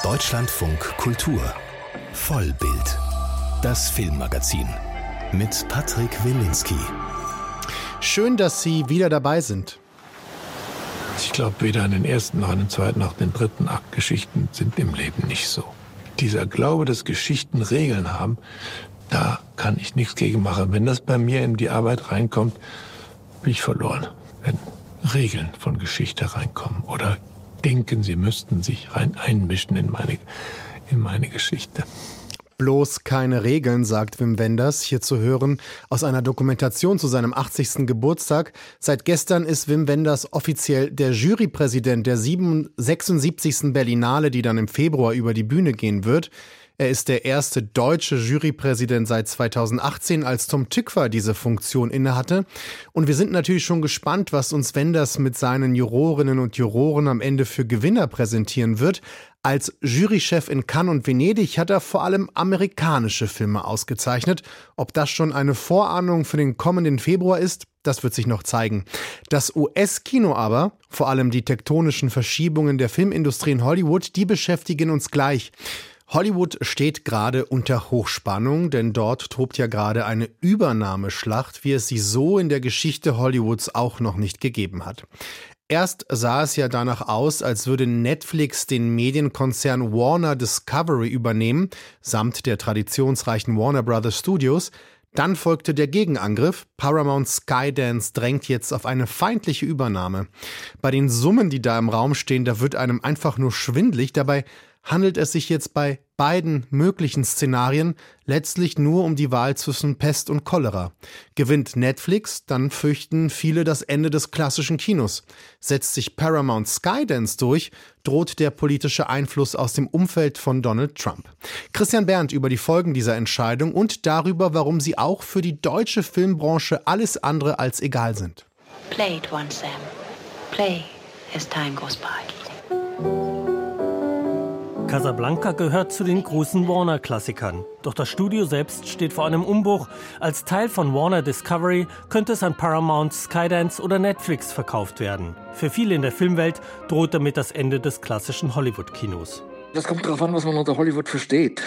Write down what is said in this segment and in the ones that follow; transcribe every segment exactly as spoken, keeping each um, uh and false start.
Deutschlandfunk Kultur Vollbild, das Filmmagazin mit Patrick Wilinski. Schön, dass Sie wieder dabei sind. Ich glaube, weder an den ersten noch an den zweiten noch den dritten Akt Geschichten sind im Leben nicht so. Dieser Glaube, dass Geschichten Regeln haben, da kann ich nichts gegen machen. Wenn das bei mir in die Arbeit reinkommt, bin ich verloren. Wenn Regeln von Geschichte reinkommen oder denken, sie müssten sich rein einmischen in meine, in meine Geschichte. Bloß keine Regeln, sagt Wim Wenders, hier zu hören aus einer Dokumentation zu seinem achtzigsten Geburtstag. Seit gestern ist Wim Wenders offiziell der Jurypräsident der sechsundsiebzigsten Berlinale, die dann im Februar über die Bühne gehen wird. Er ist der erste deutsche Jurypräsident seit zweitausendachtzehn, als Tom Tykwer diese Funktion innehatte. Und wir sind natürlich schon gespannt, was uns Wenders mit seinen Jurorinnen und Juroren am Ende für Gewinner präsentieren wird. Als Jurychef in Cannes und Venedig hat er vor allem amerikanische Filme ausgezeichnet. Ob das schon eine Vorahnung für den kommenden Februar ist, das wird sich noch zeigen. Das U S-Kino aber, vor allem die tektonischen Verschiebungen der Filmindustrie in Hollywood, die beschäftigen uns gleich. Hollywood steht gerade unter Hochspannung, denn dort tobt ja gerade eine Übernahmeschlacht, wie es sie so in der Geschichte Hollywoods auch noch nicht gegeben hat. Erst sah es ja danach aus, als würde Netflix den Medienkonzern Warner Discovery übernehmen, samt der traditionsreichen Warner Brothers Studios. Dann folgte der Gegenangriff. Paramount Skydance drängt jetzt auf eine feindliche Übernahme. Bei den Summen, die da im Raum stehen, da wird einem einfach nur schwindelig. Dabei handelt es sich jetzt bei beiden möglichen Szenarien letztlich nur um die Wahl zwischen Pest und Cholera. Gewinnt Netflix, dann fürchten viele das Ende des klassischen Kinos. Setzt sich Paramount Skydance durch, droht der politische Einfluss aus dem Umfeld von Donald Trump. Christian Berndt über die Folgen dieser Entscheidung und darüber, warum sie auch für die deutsche Filmbranche alles andere als egal sind. Play it once, Sam. Play as time goes by. Casablanca gehört zu den großen Warner-Klassikern. Doch das Studio selbst steht vor einem Umbruch. Als Teil von Warner Discovery könnte es an Paramount, Skydance oder Netflix verkauft werden. Für viele in der Filmwelt droht damit das Ende des klassischen Hollywood-Kinos. Das kommt darauf an, was man unter Hollywood versteht.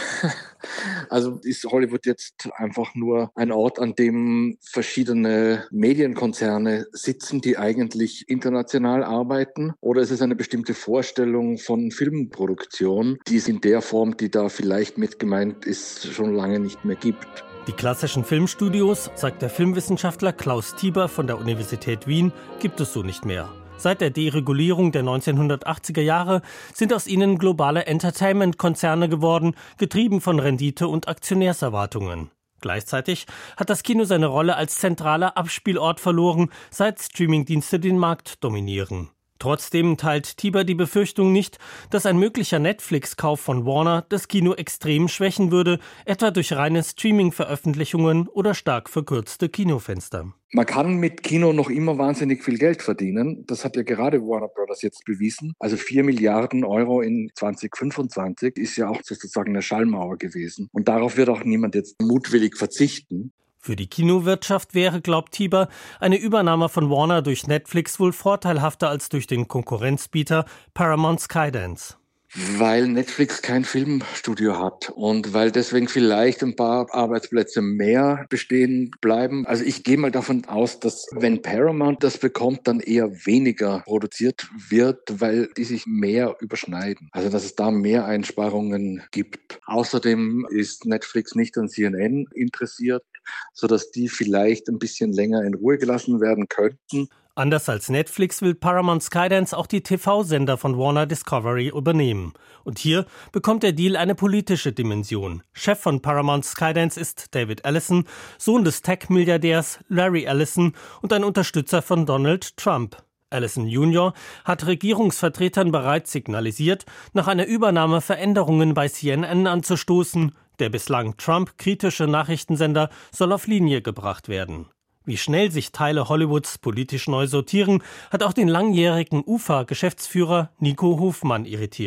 Also ist Hollywood jetzt einfach nur ein Ort, an dem verschiedene Medienkonzerne sitzen, die eigentlich international arbeiten? Oder ist es eine bestimmte Vorstellung von Filmproduktion, die es in der Form, die da vielleicht mit gemeint ist, schon lange nicht mehr gibt? Die klassischen Filmstudios, sagt der Filmwissenschaftler Klaus Tieber von der Universität Wien, gibt es so nicht mehr. Seit der Deregulierung der neunzehnhundertachtziger Jahre sind aus ihnen globale Entertainment-Konzerne geworden, getrieben von Rendite- und Aktionärserwartungen. Gleichzeitig hat das Kino seine Rolle als zentraler Abspielort verloren, seit Streamingdienste den Markt dominieren. Trotzdem teilt Tieber die Befürchtung nicht, dass ein möglicher Netflix-Kauf von Warner das Kino extrem schwächen würde, etwa durch reine Streaming-Veröffentlichungen oder stark verkürzte Kinofenster. Man kann mit Kino noch immer wahnsinnig viel Geld verdienen. Das hat ja gerade Warner Brothers jetzt bewiesen. Also vier Milliarden Euro in zwanzig fünfundzwanzig ist ja auch sozusagen eine Schallmauer gewesen. Und darauf wird auch niemand jetzt mutwillig verzichten. Für die Kinowirtschaft wäre, glaubt Tieber, eine Übernahme von Warner durch Netflix wohl vorteilhafter als durch den Konkurrenzbieter Paramount Skydance. Weil Netflix kein Filmstudio hat und weil deswegen vielleicht ein paar Arbeitsplätze mehr bestehen bleiben. Also ich gehe mal davon aus, dass wenn Paramount das bekommt, dann eher weniger produziert wird, weil die sich mehr überschneiden. Also dass es da mehr Einsparungen gibt. Außerdem ist Netflix nicht an C N N interessiert, sodass die vielleicht ein bisschen länger in Ruhe gelassen werden könnten. Anders als Netflix will Paramount Skydance auch die T V-Sender von Warner Discovery übernehmen. Und hier bekommt der Deal eine politische Dimension. Chef von Paramount Skydance ist David Ellison, Sohn des Tech-Milliardärs Larry Ellison und ein Unterstützer von Donald Trump. Ellison Junior hat Regierungsvertretern bereits signalisiert, nach einer Übernahme Veränderungen bei C N N anzustoßen. Der bislang Trump-kritische Nachrichtensender soll auf Linie gebracht werden. Wie schnell sich Teile Hollywoods politisch neu sortieren, hat auch den langjährigen U F A-Geschäftsführer Nico Hofmann irritiert.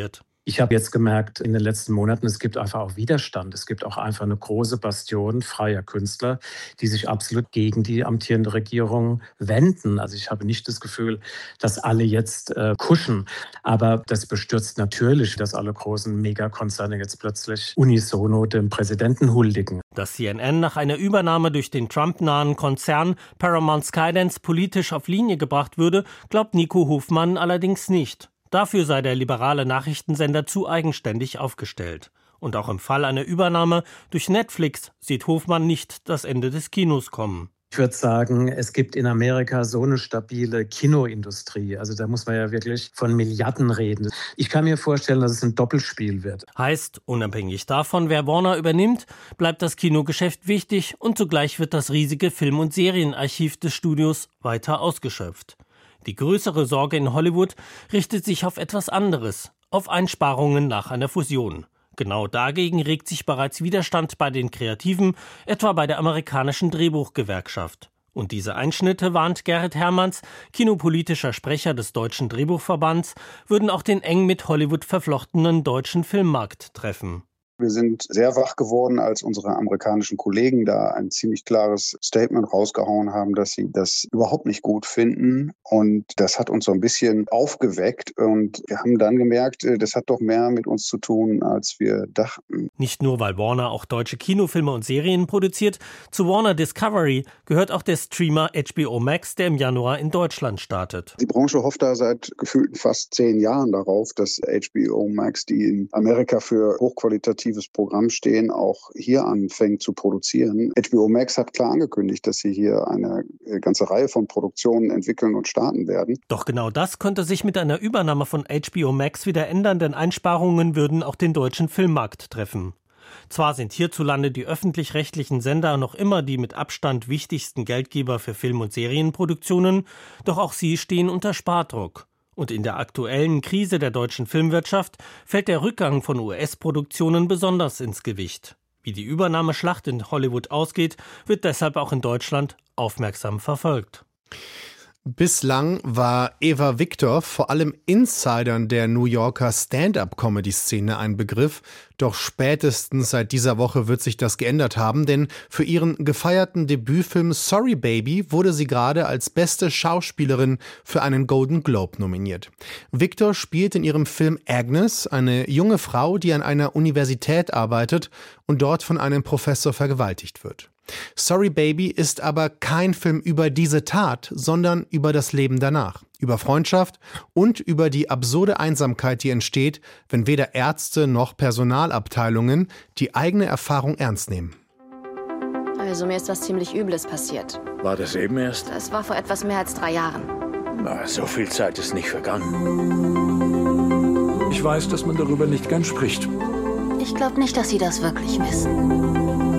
Ich habe jetzt gemerkt in den letzten Monaten, es gibt einfach auch Widerstand. Es gibt auch einfach eine große Bastion freier Künstler, die sich absolut gegen die amtierende Regierung wenden. Also ich habe nicht das Gefühl, dass alle jetzt äh, kuschen. Aber das bestürzt natürlich, dass alle großen Megakonzerne jetzt plötzlich unisono dem Präsidenten huldigen. Dass C N N nach einer Übernahme durch den Trump-nahen Konzern Paramount Skydance politisch auf Linie gebracht würde, glaubt Nico Hofmann allerdings nicht. Dafür sei der liberale Nachrichtensender zu eigenständig aufgestellt. Und auch im Fall einer Übernahme durch Netflix sieht Hofmann nicht das Ende des Kinos kommen. Ich würde sagen, es gibt in Amerika so eine stabile Kinoindustrie. Also da muss man ja wirklich von Milliarden reden. Ich kann mir vorstellen, dass es ein Doppelspiel wird. Heißt, unabhängig davon, wer Warner übernimmt, bleibt das Kinogeschäft wichtig und zugleich wird das riesige Film- und Serienarchiv des Studios weiter ausgeschöpft. Die größere Sorge in Hollywood richtet sich auf etwas anderes, auf Einsparungen nach einer Fusion. Genau dagegen regt sich bereits Widerstand bei den Kreativen, etwa bei der amerikanischen Drehbuchgewerkschaft. Und diese Einschnitte, warnt Gerrit Hermanns, kinopolitischer Sprecher des Deutschen Drehbuchverbands, würden auch den eng mit Hollywood verflochtenen deutschen Filmmarkt treffen. Wir sind sehr wach geworden, als unsere amerikanischen Kollegen da ein ziemlich klares Statement rausgehauen haben, dass sie das überhaupt nicht gut finden. Und das hat uns so ein bisschen aufgeweckt. Und wir haben dann gemerkt, das hat doch mehr mit uns zu tun, als wir dachten. Nicht nur, weil Warner auch deutsche Kinofilme und Serien produziert. Zu Warner Discovery gehört auch der Streamer H B O Max, der im Januar in Deutschland startet. Die Branche hofft da seit gefühlten fast zehn Jahren darauf, dass H B O Max, die in Amerika für hochqualitativ Programm stehen, auch hier anfängt zu produzieren. H B O Max hat klar angekündigt, dass sie hier eine ganze Reihe von Produktionen entwickeln und starten werden. Doch genau das könnte sich mit einer Übernahme von H B O Max wieder ändern, denn Einsparungen würden auch den deutschen Filmmarkt treffen. Zwar sind hierzulande die öffentlich-rechtlichen Sender noch immer die mit Abstand wichtigsten Geldgeber für Film- und Serienproduktionen, doch auch sie stehen unter Spardruck. Und in der aktuellen Krise der deutschen Filmwirtschaft fällt der Rückgang von U S-Produktionen besonders ins Gewicht. Wie die Übernahmeschlacht in Hollywood ausgeht, wird deshalb auch in Deutschland aufmerksam verfolgt. Bislang war Eva Victor vor allem Insidern der New Yorker Stand-up-Comedy-Szene ein Begriff. Doch spätestens seit dieser Woche wird sich das geändert haben, denn für ihren gefeierten Debütfilm Sorry Baby wurde sie gerade als beste Schauspielerin für einen Golden Globe nominiert. Victor spielt in ihrem Film Agnes eine junge Frau, die an einer Universität arbeitet und dort von einem Professor vergewaltigt wird. Sorry Baby ist aber kein Film über diese Tat, sondern über das Leben danach, über Freundschaft und über die absurde Einsamkeit, die entsteht, wenn weder Ärzte noch Personalabteilungen die eigene Erfahrung ernst nehmen. Also mir ist was ziemlich Übles passiert. War das eben erst? Das war vor etwas mehr als drei Jahren. Na, so viel Zeit ist nicht vergangen. Ich weiß, dass man darüber nicht gern spricht. Ich glaube nicht, dass Sie das wirklich wissen.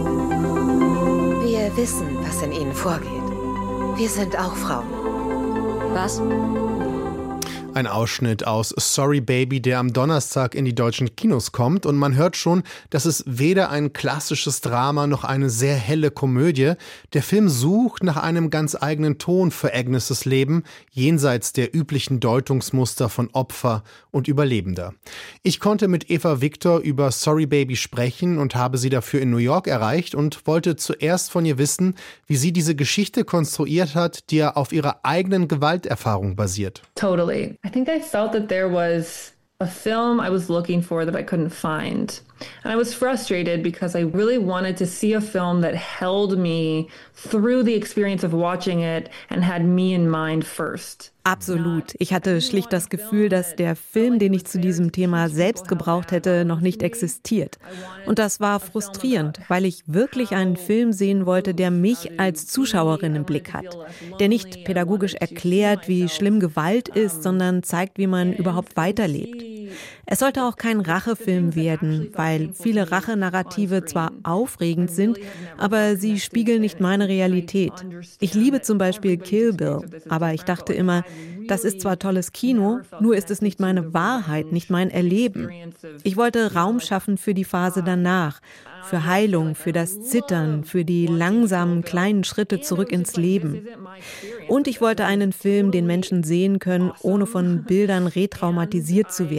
Wir wissen, was in Ihnen vorgeht. Wir sind auch Frauen. Was? Ein Ausschnitt aus Sorry Baby, der am Donnerstag in die deutschen Kinos kommt. Und man hört schon, dass es weder ein klassisches Drama noch eine sehr helle Komödie. Der Film sucht nach einem ganz eigenen Ton für Agnes' Leben, jenseits der üblichen Deutungsmuster von Opfer und Überlebender. Ich konnte mit Eva Victor über Sorry Baby sprechen und habe sie dafür in New York erreicht und wollte zuerst von ihr wissen, wie sie diese Geschichte konstruiert hat, die ja auf ihrer eigenen Gewalterfahrung basiert. Totally. I think I felt that there was a film I was looking for that I couldn't find. And I was frustrated because I really wanted to see a film that held me through the experience of watching it and had me in mind first. Absolut. Ich hatte schlicht das Gefühl, dass der Film, den ich zu diesem Thema selbst gebraucht hätte, noch nicht existiert. Und das war frustrierend, weil ich wirklich einen Film sehen wollte, der mich als Zuschauerin im Blick hat. Der nicht pädagogisch erklärt, wie schlimm Gewalt ist, sondern zeigt, wie man überhaupt weiterlebt. Es sollte auch kein Rachefilm werden, weil viele Rachenarrative zwar aufregend sind, aber sie spiegeln nicht meine Realität. Ich liebe zum Beispiel Kill Bill, aber ich dachte immer, das ist zwar tolles Kino, nur ist es nicht meine Wahrheit, nicht mein Erleben. Ich wollte Raum schaffen für die Phase danach, für Heilung, für das Zittern, für die langsamen kleinen Schritte zurück ins Leben. Und ich wollte einen Film, den Menschen sehen können, ohne von Bildern retraumatisiert zu werden.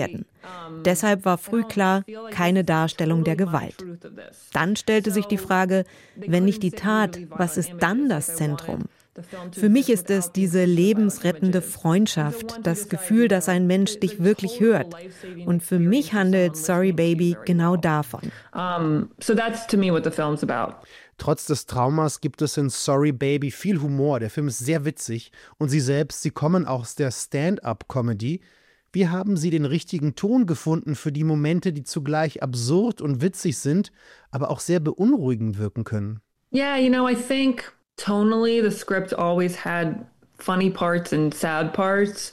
Deshalb war früh klar, keine Darstellung der Gewalt. Dann stellte sich die Frage, wenn nicht die Tat, was ist dann das Zentrum? Für mich ist es diese lebensrettende Freundschaft, das Gefühl, dass ein Mensch dich wirklich hört. Und für mich handelt Sorry Baby genau davon. Um, so that's to me what the film's about. Trotz des Traumas gibt es in Sorry Baby viel Humor. Der Film ist sehr witzig und Sie selbst, Sie kommen aus der Stand-up-Comedy. Wie haben Sie den richtigen Ton gefunden für die Momente, die zugleich absurd und witzig sind, aber auch sehr beunruhigend wirken können? Yeah, you know, I think tonally the script always had funny parts and sad parts.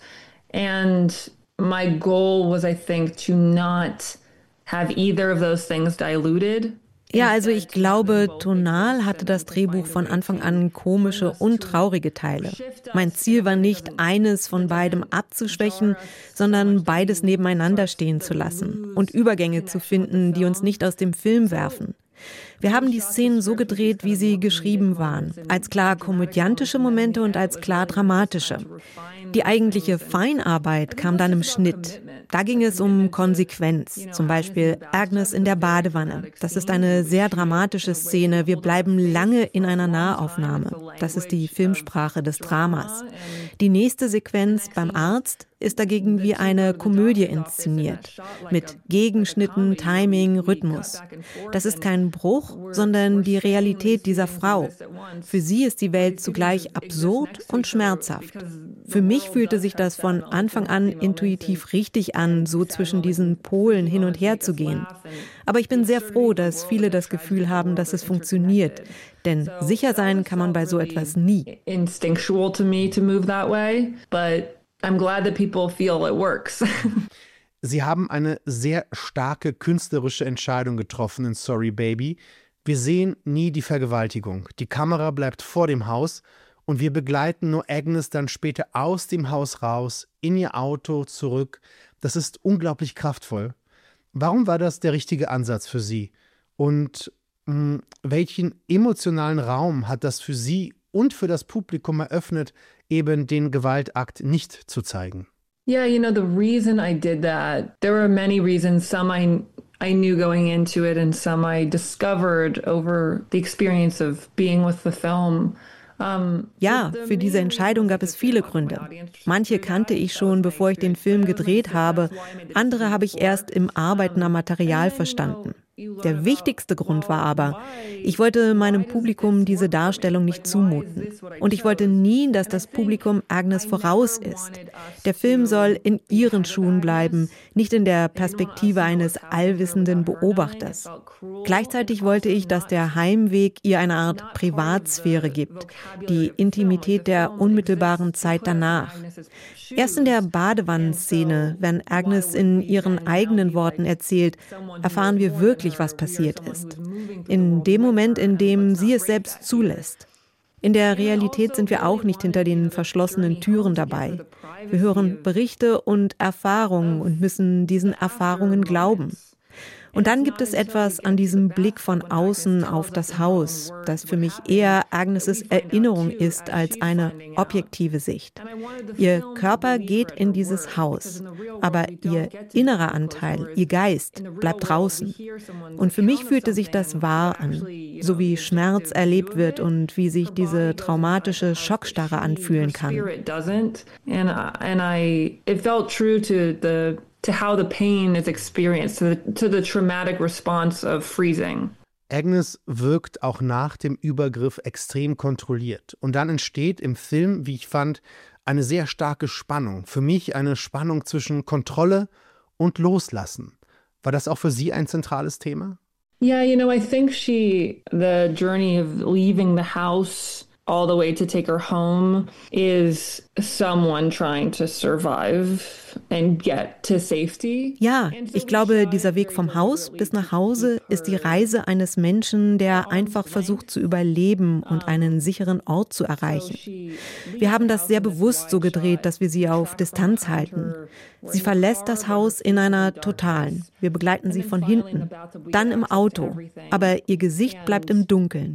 And my goal was, I think, to not have either of those things diluted. Ja, also ich glaube, tonal hatte das Drehbuch von Anfang an komische und traurige Teile. Mein Ziel war nicht, eines von beidem abzuschwächen, sondern beides nebeneinander stehen zu lassen und Übergänge zu finden, die uns nicht aus dem Film werfen. Wir haben die Szenen so gedreht, wie sie geschrieben waren, als klar komödiantische Momente und als klar dramatische. Die eigentliche Feinarbeit kam dann im Schnitt. Da ging es um Konsequenz, zum Beispiel Agnes in der Badewanne. Das ist eine sehr dramatische Szene. Wir bleiben lange in einer Nahaufnahme. Das ist die Filmsprache des Dramas. Die nächste Sequenz beim Arzt ist dagegen wie eine Komödie inszeniert, mit Gegenschnitten, Timing, Rhythmus. Das ist kein Bruch, sondern die Realität dieser Frau. Für sie ist die Welt zugleich absurd und schmerzhaft. Für mich fühlte sich das von Anfang an intuitiv richtig an, so zwischen diesen Polen hin und her zu gehen. Aber ich bin sehr froh, dass viele das Gefühl haben, dass es funktioniert. Denn sicher sein kann man bei so etwas nie. Instinctual to me to move that way, but I'm glad that people feel it works. Sie haben eine sehr starke künstlerische Entscheidung getroffen in Sorry Baby. Wir sehen nie die Vergewaltigung. Die Kamera bleibt vor dem Haus und wir begleiten nur Agnes dann später aus dem Haus raus, in ihr Auto, zurück. Das ist unglaublich kraftvoll. Warum war das der richtige Ansatz für Sie? Und mh, welchen emotionalen Raum hat das für Sie und für das Publikum eröffnet, eben den Gewaltakt nicht zu zeigen? Yeah, you know, the reason I did that, there were many reasons. Some I I knew going into it and some I discovered over the experience of being with the film. Ja, für diese Entscheidung gab es viele Gründe. Manche kannte ich schon, bevor ich den Film gedreht habe. Andere habe ich erst im Arbeiten am Material verstanden. Der wichtigste Grund war aber, ich wollte meinem Publikum diese Darstellung nicht zumuten. Und ich wollte nie, dass das Publikum Agnes voraus ist. Der Film soll in ihren Schuhen bleiben, nicht in der Perspektive eines allwissenden Beobachters. Gleichzeitig wollte ich, dass der Heimweg ihr eine Art Privatsphäre gibt, die Intimität der unmittelbaren Zeit danach. Erst in der Badewannenszene, wenn Agnes in ihren eigenen Worten erzählt, erfahren wir wirklich, was passiert ist. In dem Moment, in dem sie es selbst zulässt. In der Realität sind wir auch nicht hinter den verschlossenen Türen dabei. Wir hören Berichte und Erfahrungen und müssen diesen Erfahrungen glauben. Und dann gibt es etwas an diesem Blick von außen auf das Haus, das für mich eher Agnes' Erinnerung ist als eine objektive Sicht. Ihr Körper geht in dieses Haus, aber ihr innerer Anteil, ihr Geist bleibt draußen. Und für mich fühlte sich das wahr an, so wie Schmerz erlebt wird und wie sich diese traumatische Schockstarre anfühlen kann. to how the pain is experienced, to the, to the traumatic response of freezing. Agnes wirkt auch nach dem Übergriff extrem kontrolliert. Und dann entsteht im Film, wie ich fand, eine sehr starke Spannung. Für mich eine Spannung zwischen Kontrolle und Loslassen. War das auch für Sie ein zentrales Thema? Yeah, you know, I think she, the journey of leaving the house all the way to take her home is someone trying to survive and get to safety. Ja, ich glaube, dieser Weg vom Haus bis nach Hause ist die Reise eines Menschen, der einfach versucht zu überleben und einen sicheren Ort zu erreichen. Wir haben das sehr bewusst so gedreht, dass wir sie auf Distanz halten. Sie verlässt das Haus in einer totalen. Wir begleiten sie von hinten, dann im Auto, aber ihr Gesicht bleibt im Dunkeln.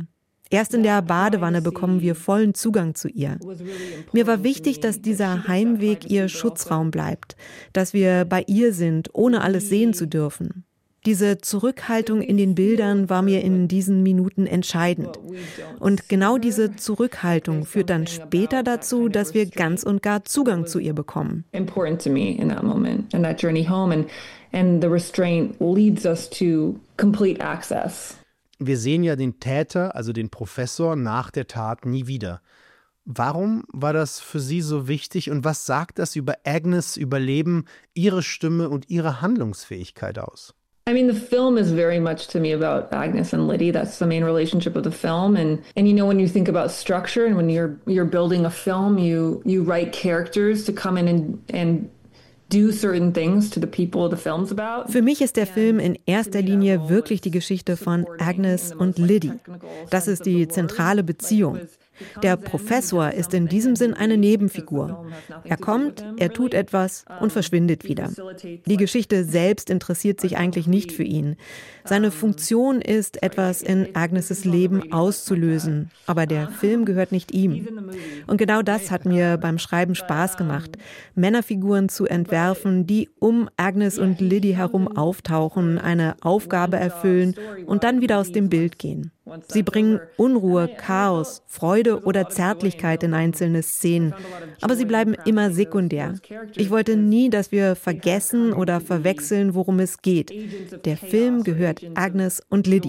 Erst in der Badewanne bekommen wir vollen Zugang zu ihr. Mir war wichtig, dass dieser Heimweg ihr Schutzraum bleibt, dass wir bei ihr sind, ohne alles sehen zu dürfen. Diese Zurückhaltung in den Bildern war mir in diesen Minuten entscheidend. Und genau diese Zurückhaltung führt dann später dazu, dass wir ganz und gar Zugang zu ihr bekommen. Important to me in that moment, in that journey home, and and the restraint leads us to complete access. Wir sehen ja den Täter, also den Professor, nach der Tat nie wieder. Warum war das für Sie so wichtig und was sagt das über Agnes' Überleben, ihre Stimme und ihre Handlungsfähigkeit aus? I mean, the film is very much to me about Agnes and Liddy. That's the main relationship of the film. And and you know, when you think about structure and when you're you're building a film, you you write characters to come in and and do certain things to the people the film's about. Für mich ist der Film in erster Linie wirklich die Geschichte von Agnes und Liddy. Das ist die zentrale Beziehung. Der Professor ist in diesem Sinn eine Nebenfigur. Er kommt, er tut etwas und verschwindet wieder. Die Geschichte selbst interessiert sich eigentlich nicht für ihn. Seine Funktion ist, etwas in Agnes' Leben auszulösen, aber der Film gehört nicht ihm. Und genau das hat mir beim Schreiben Spaß gemacht, Männerfiguren zu entwerfen, die um Agnes und Liddy herum auftauchen, eine Aufgabe erfüllen und dann wieder aus dem Bild gehen. Sie bringen Unruhe, Chaos, Freude oder Zärtlichkeit in einzelne Szenen, aber sie bleiben immer sekundär. Ich wollte nie, dass wir vergessen oder verwechseln, worum es geht. Der Film gehört Agnes und Liddy.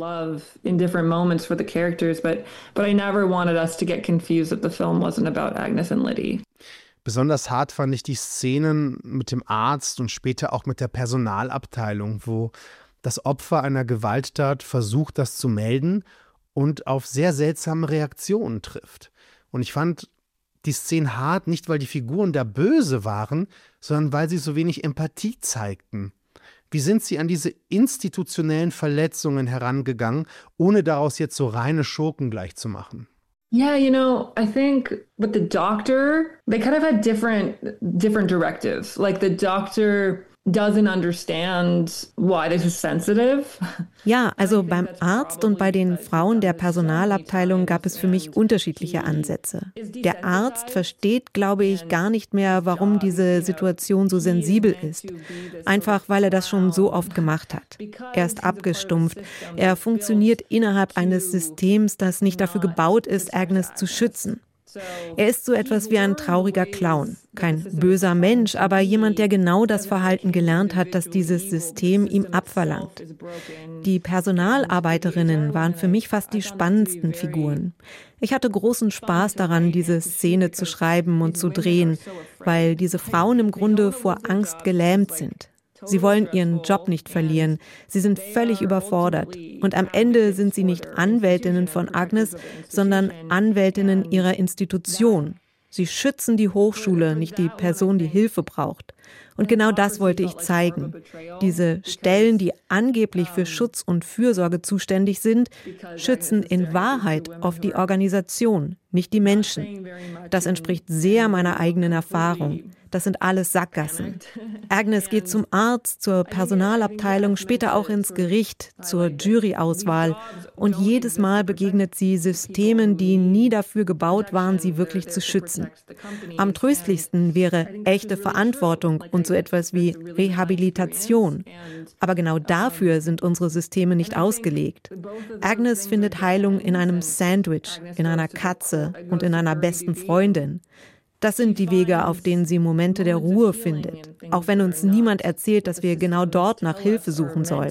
Besonders hart fand ich die Szenen mit dem Arzt und später auch mit der Personalabteilung, wo das Opfer einer Gewalttat versucht, das zu melden und auf sehr seltsame Reaktionen trifft. Und ich fand die Szenen hart, nicht weil die Figuren da böse waren, sondern weil sie so wenig Empathie zeigten. Wie sind Sie an diese institutionellen Verletzungen herangegangen, ohne daraus jetzt so reine Schurken gleich zu machen? Yeah, you know, I think with the doctor, they kind of had different different directives. Like the doctor doesn't understand why this is sensitive. Ja, also beim Arzt und bei den Frauen der Personalabteilung gab es für mich unterschiedliche Ansätze. Der Arzt versteht, glaube ich, gar nicht mehr, warum diese Situation so sensibel ist. Einfach, weil er das schon so oft gemacht hat. Er ist abgestumpft. Er funktioniert innerhalb eines Systems, das nicht dafür gebaut ist, Agnes zu schützen. Er ist so etwas wie ein trauriger Clown. Kein böser Mensch, aber jemand, der genau das Verhalten gelernt hat, das dieses System ihm abverlangt. Die Personalarbeiterinnen waren für mich fast die spannendsten Figuren. Ich hatte großen Spaß daran, diese Szene zu schreiben und zu drehen, weil diese Frauen im Grunde vor Angst gelähmt sind. Sie wollen ihren Job nicht verlieren. Sie sind völlig überfordert. Und am Ende sind sie nicht Anwältinnen von Agnes, sondern Anwältinnen ihrer Institution. Sie schützen die Hochschule, nicht die Person, die Hilfe braucht. Und genau das wollte ich zeigen. Diese Stellen, die angeblich für Schutz und Fürsorge zuständig sind, schützen in Wahrheit oft die Organisation, nicht die Menschen. Das entspricht sehr meiner eigenen Erfahrung. Das sind alles Sackgassen. Agnes geht zum Arzt, zur Personalabteilung, später auch ins Gericht, zur Juryauswahl. Und jedes Mal begegnet sie Systemen, die nie dafür gebaut waren, sie wirklich zu schützen. Am tröstlichsten wäre echte Verantwortung und so etwas wie Rehabilitation. Aber genau dafür sind unsere Systeme nicht ausgelegt. Agnes findet Heilung in einem Sandwich, in einer Katze und in einer besten Freundin. Das sind die Wege, auf denen sie Momente der Ruhe findet. Auch wenn uns niemand erzählt, dass wir genau dort nach Hilfe suchen sollen.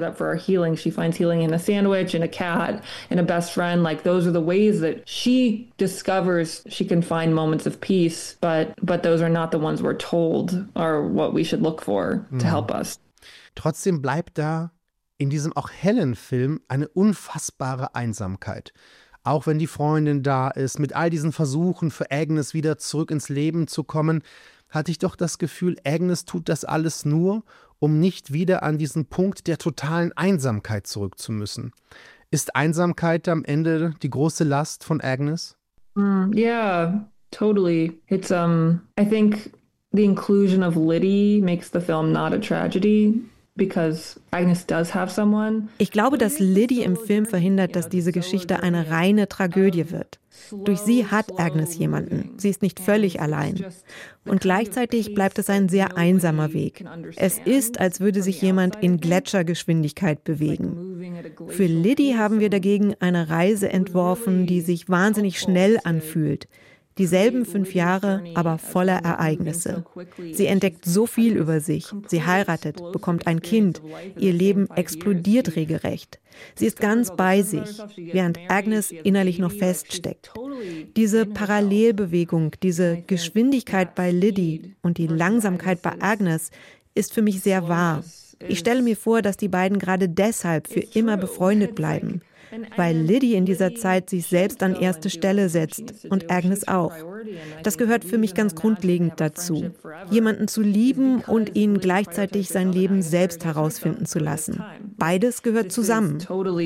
She finds healing in a sandwich, in a cat, in a best friend. Like those are the ways that she discovers she can find moments of peace, but but those are not the ones we're told are what we should look for to help us. Trotzdem bleibt da in diesem auch hellen Film eine unfassbare Einsamkeit. Auch wenn die Freundin da ist, mit all diesen Versuchen für Agnes wieder zurück ins Leben zu kommen, hatte ich doch das Gefühl, Agnes tut das alles nur, um nicht wieder an diesen Punkt der totalen Einsamkeit zurück zu müssen. Ist Einsamkeit am Ende die große Last von Agnes? Mm, yeah, totally. It's um, I think the inclusion of Liddy makes the film not a tragedy. Ich glaube, dass Liddy im Film verhindert, dass diese Geschichte eine reine Tragödie wird. Durch sie hat Agnes jemanden. Sie ist nicht völlig allein. Und gleichzeitig bleibt es ein sehr einsamer Weg. Es ist, als würde sich jemand in Gletschergeschwindigkeit bewegen. Für Liddy haben wir dagegen eine Reise entworfen, die sich wahnsinnig schnell anfühlt. Dieselben fünf Jahre, aber voller Ereignisse. Sie entdeckt so viel über sich. Sie heiratet, bekommt ein Kind. Ihr Leben explodiert regelrecht. Sie ist ganz bei sich, während Agnes innerlich noch feststeckt. Diese Parallelbewegung, diese Geschwindigkeit bei Liddy und die Langsamkeit bei Agnes ist für mich sehr wahr. Ich stelle mir vor, dass die beiden gerade deshalb für immer befreundet bleiben. Weil Liddy in dieser Zeit sich selbst an erste Stelle setzt und Agnes auch. Das gehört für mich ganz grundlegend dazu. Jemanden zu lieben und ihn gleichzeitig sein Leben selbst herausfinden zu lassen. Beides gehört zusammen.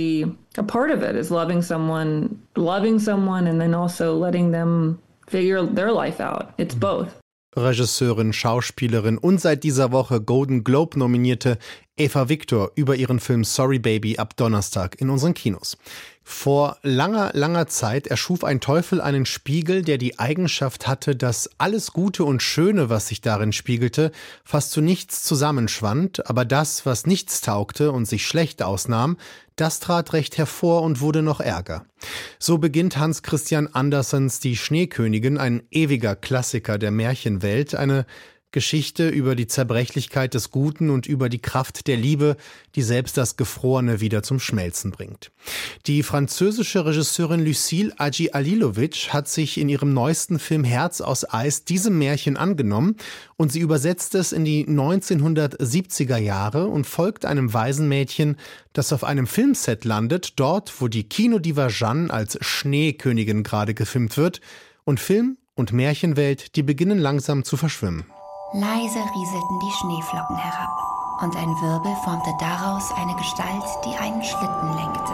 A part of it is loving someone, loving someone and then also letting them figure their life out. It's both. Regisseurin, Schauspielerin und seit dieser Woche Golden Globe nominierte Eva Victor über ihren Film Sorry Baby ab Donnerstag in unseren Kinos. Vor langer, langer Zeit erschuf ein Teufel einen Spiegel, der die Eigenschaft hatte, dass alles Gute und Schöne, was sich darin spiegelte, fast zu nichts zusammenschwand, aber das, was nichts taugte und sich schlecht ausnahm, das trat recht hervor und wurde noch ärger. So beginnt Hans Christian Andersens Die Schneekönigin, ein ewiger Klassiker der Märchenwelt, eine Geschichte über die Zerbrechlichkeit des Guten und über die Kraft der Liebe, die selbst das Gefrorene wieder zum Schmelzen bringt. Die französische Regisseurin Lucille Hadji-Alilovic hat sich in ihrem neuesten Film Herz aus Eis diesem Märchen angenommen und sie übersetzt es in die neunzehnhundertsiebziger Jahre und folgt einem Waisenmädchen, das auf einem Filmset landet, dort, wo die Kinodiva Jeanne als Schneekönigin gerade gefilmt wird, und Film und Märchenwelt, die beginnen langsam zu verschwimmen. Leise rieselten die Schneeflocken herab, und ein Wirbel formte daraus eine Gestalt, die einen Schlitten lenkte.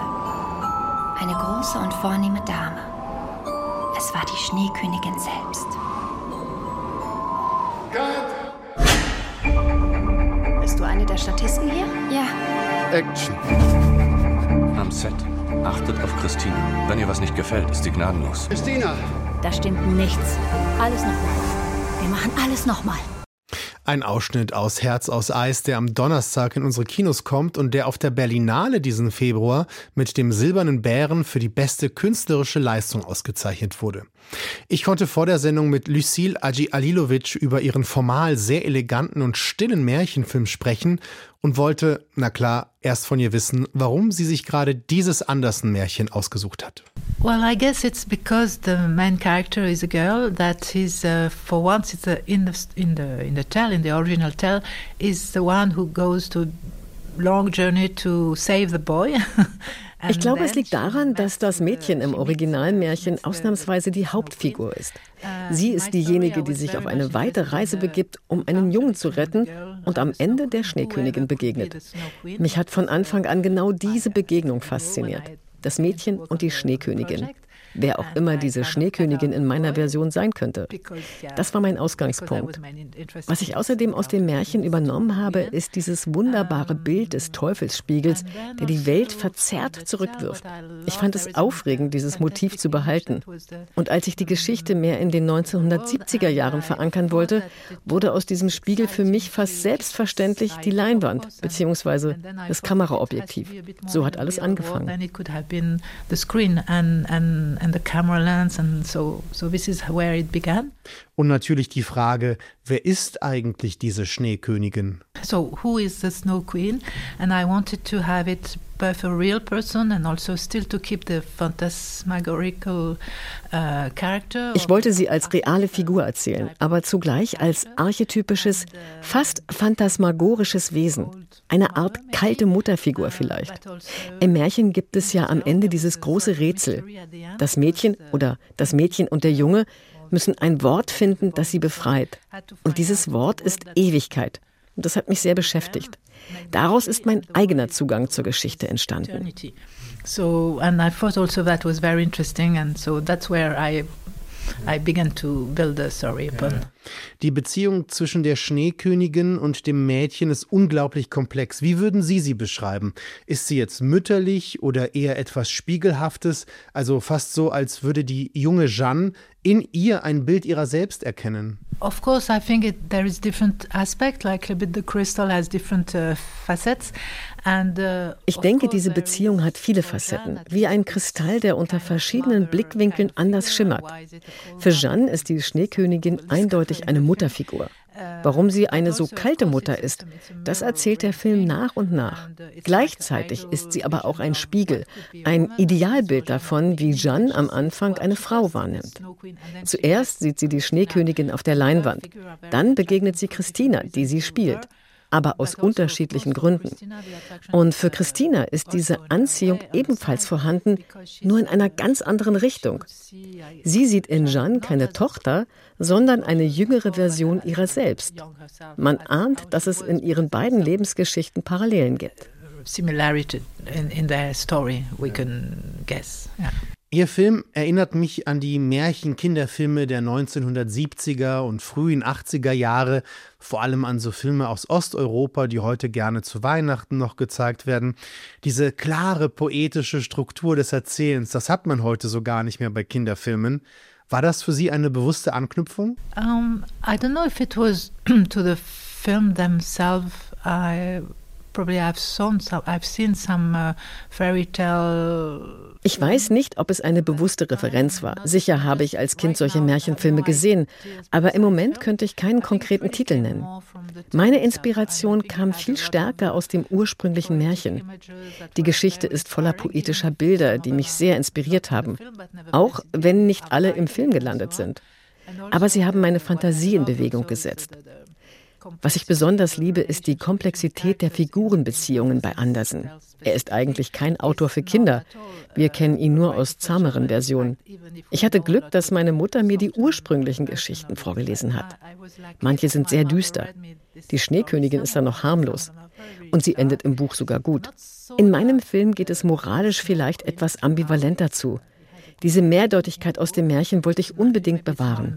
Eine große und vornehme Dame. Es war die Schneekönigin selbst. Bist du eine der Statisten hier? Ja. Action. Am Set. Achtet auf Christine. Wenn ihr was nicht gefällt, ist sie gnadenlos. Christina! Da stimmt nichts. Alles nochmal. Wir machen alles nochmal. Ein Ausschnitt aus Herz aus Eis, der am Donnerstag in unsere Kinos kommt und der auf der Berlinale diesen Februar mit dem Silbernen Bären für die beste künstlerische Leistung ausgezeichnet wurde. Ich konnte vor der Sendung mit Lucille Hadji-Alilovic über ihren formal sehr eleganten und stillen Märchenfilm sprechen und wollte, na klar, erst von ihr wissen, warum sie sich gerade dieses Andersen-Märchen ausgesucht hat. Well, I guess it's because the main character is a girl that is, uh, for once, it's a, in the in the in the tale, in the original tale, is the one who goes to long journey to save the boy. Ich glaube, es liegt daran, dass das Mädchen im Originalmärchen ausnahmsweise die Hauptfigur ist. Sie ist diejenige, die sich auf eine weite Reise begibt, um einen Jungen zu retten und am Ende der Schneekönigin begegnet. Mich hat von Anfang an genau diese Begegnung fasziniert. Das Mädchen und die Schneekönigin. Wer auch immer diese Schneekönigin in meiner Version sein könnte. Das war mein Ausgangspunkt. Was ich außerdem aus dem Märchen übernommen habe, ist dieses wunderbare Bild des Teufelsspiegels, der die Welt verzerrt zurückwirft. Ich fand es aufregend, dieses Motiv zu behalten. Und als ich die Geschichte mehr in den neunzehnhundertsiebziger Jahren verankern wollte, wurde aus diesem Spiegel für mich fast selbstverständlich die Leinwand bzw. das Kameraobjektiv. So hat alles angefangen. And the camera lens, and so so this is where it began. Und natürlich die Frage, wer ist eigentlich diese Schneekönigin? So who is the Snow Queen? And I wanted to have it both a real person and also still to keep the phantasmagorical uh, character. Ich wollte sie als reale Figur erzählen, aber zugleich als archetypisches, fast phantasmagorisches Wesen. Eine Art kalte Mutterfigur vielleicht. Im Märchen gibt es ja am Ende dieses große Rätsel. Das Mädchen oder das Mädchen und der Junge müssen ein Wort finden, das sie befreit. Und dieses Wort ist Ewigkeit. Und das hat mich sehr beschäftigt. Daraus ist mein eigener Zugang zur Geschichte entstanden. So, and I thought also that was very interesting, and so that's where I I began to build the story upon. Die Beziehung zwischen der Schneekönigin und dem Mädchen ist unglaublich komplex. Wie würden Sie sie beschreiben? Ist sie jetzt mütterlich oder eher etwas Spiegelhaftes? Also fast so, als würde die junge Jeanne in ihr ein Bild ihrer selbst erkennen. Of course, I think it, there is different aspect, like a bit the crystal has different uh, facets. And, uh, ich denke, diese Beziehung hat viele Facetten, wie ein Kristall, der unter verschiedenen Blickwinkeln anders schimmert. Für Jeanne ist die Schneekönigin eindeutig eine Mutterfigur. Warum sie eine so kalte Mutter ist, das erzählt der Film nach und nach. Gleichzeitig ist sie aber auch ein Spiegel, ein Idealbild davon, wie Jeanne am Anfang eine Frau wahrnimmt. Zuerst sieht sie die Schneekönigin auf der Leinwand, dann begegnet sie Christina, die sie spielt, aber aus unterschiedlichen Gründen. Und für Christina ist diese Anziehung ebenfalls vorhanden, nur in einer ganz anderen Richtung. Sie sieht in Jeanne keine Tochter, sondern eine jüngere Version ihrer selbst. Man ahnt, dass es in ihren beiden Lebensgeschichten Parallelen gibt. Similarity in, in their story, we can guess. Yeah. Ihr Film erinnert mich an die Märchen-Kinderfilme der neunzehnhundertsiebziger und frühen achtziger Jahre, vor allem an so Filme aus Osteuropa, die heute gerne zu Weihnachten noch gezeigt werden. Diese klare, poetische Struktur des Erzählens, das hat man heute so gar nicht mehr bei Kinderfilmen. War das für Sie eine bewusste Anknüpfung? Um, I don't know if it was to the film themselves. I probably have seen some, I've seen some uh, fairy tale. Ich weiß nicht, ob es eine bewusste Referenz war. Sicher habe ich als Kind solche Märchenfilme gesehen, aber im Moment könnte ich keinen konkreten Titel nennen. Meine Inspiration kam viel stärker aus dem ursprünglichen Märchen. Die Geschichte ist voller poetischer Bilder, die mich sehr inspiriert haben, auch wenn nicht alle im Film gelandet sind. Aber sie haben meine Fantasie in Bewegung gesetzt. Was ich besonders liebe, ist die Komplexität der Figurenbeziehungen bei Andersen. Er ist eigentlich kein Autor für Kinder. Wir kennen ihn nur aus zahmeren Versionen. Ich hatte Glück, dass meine Mutter mir die ursprünglichen Geschichten vorgelesen hat. Manche sind sehr düster. Die Schneekönigin ist dann noch harmlos. Und sie endet im Buch sogar gut. In meinem Film geht es moralisch vielleicht etwas ambivalenter zu. Diese Mehrdeutigkeit aus dem Märchen wollte ich unbedingt bewahren.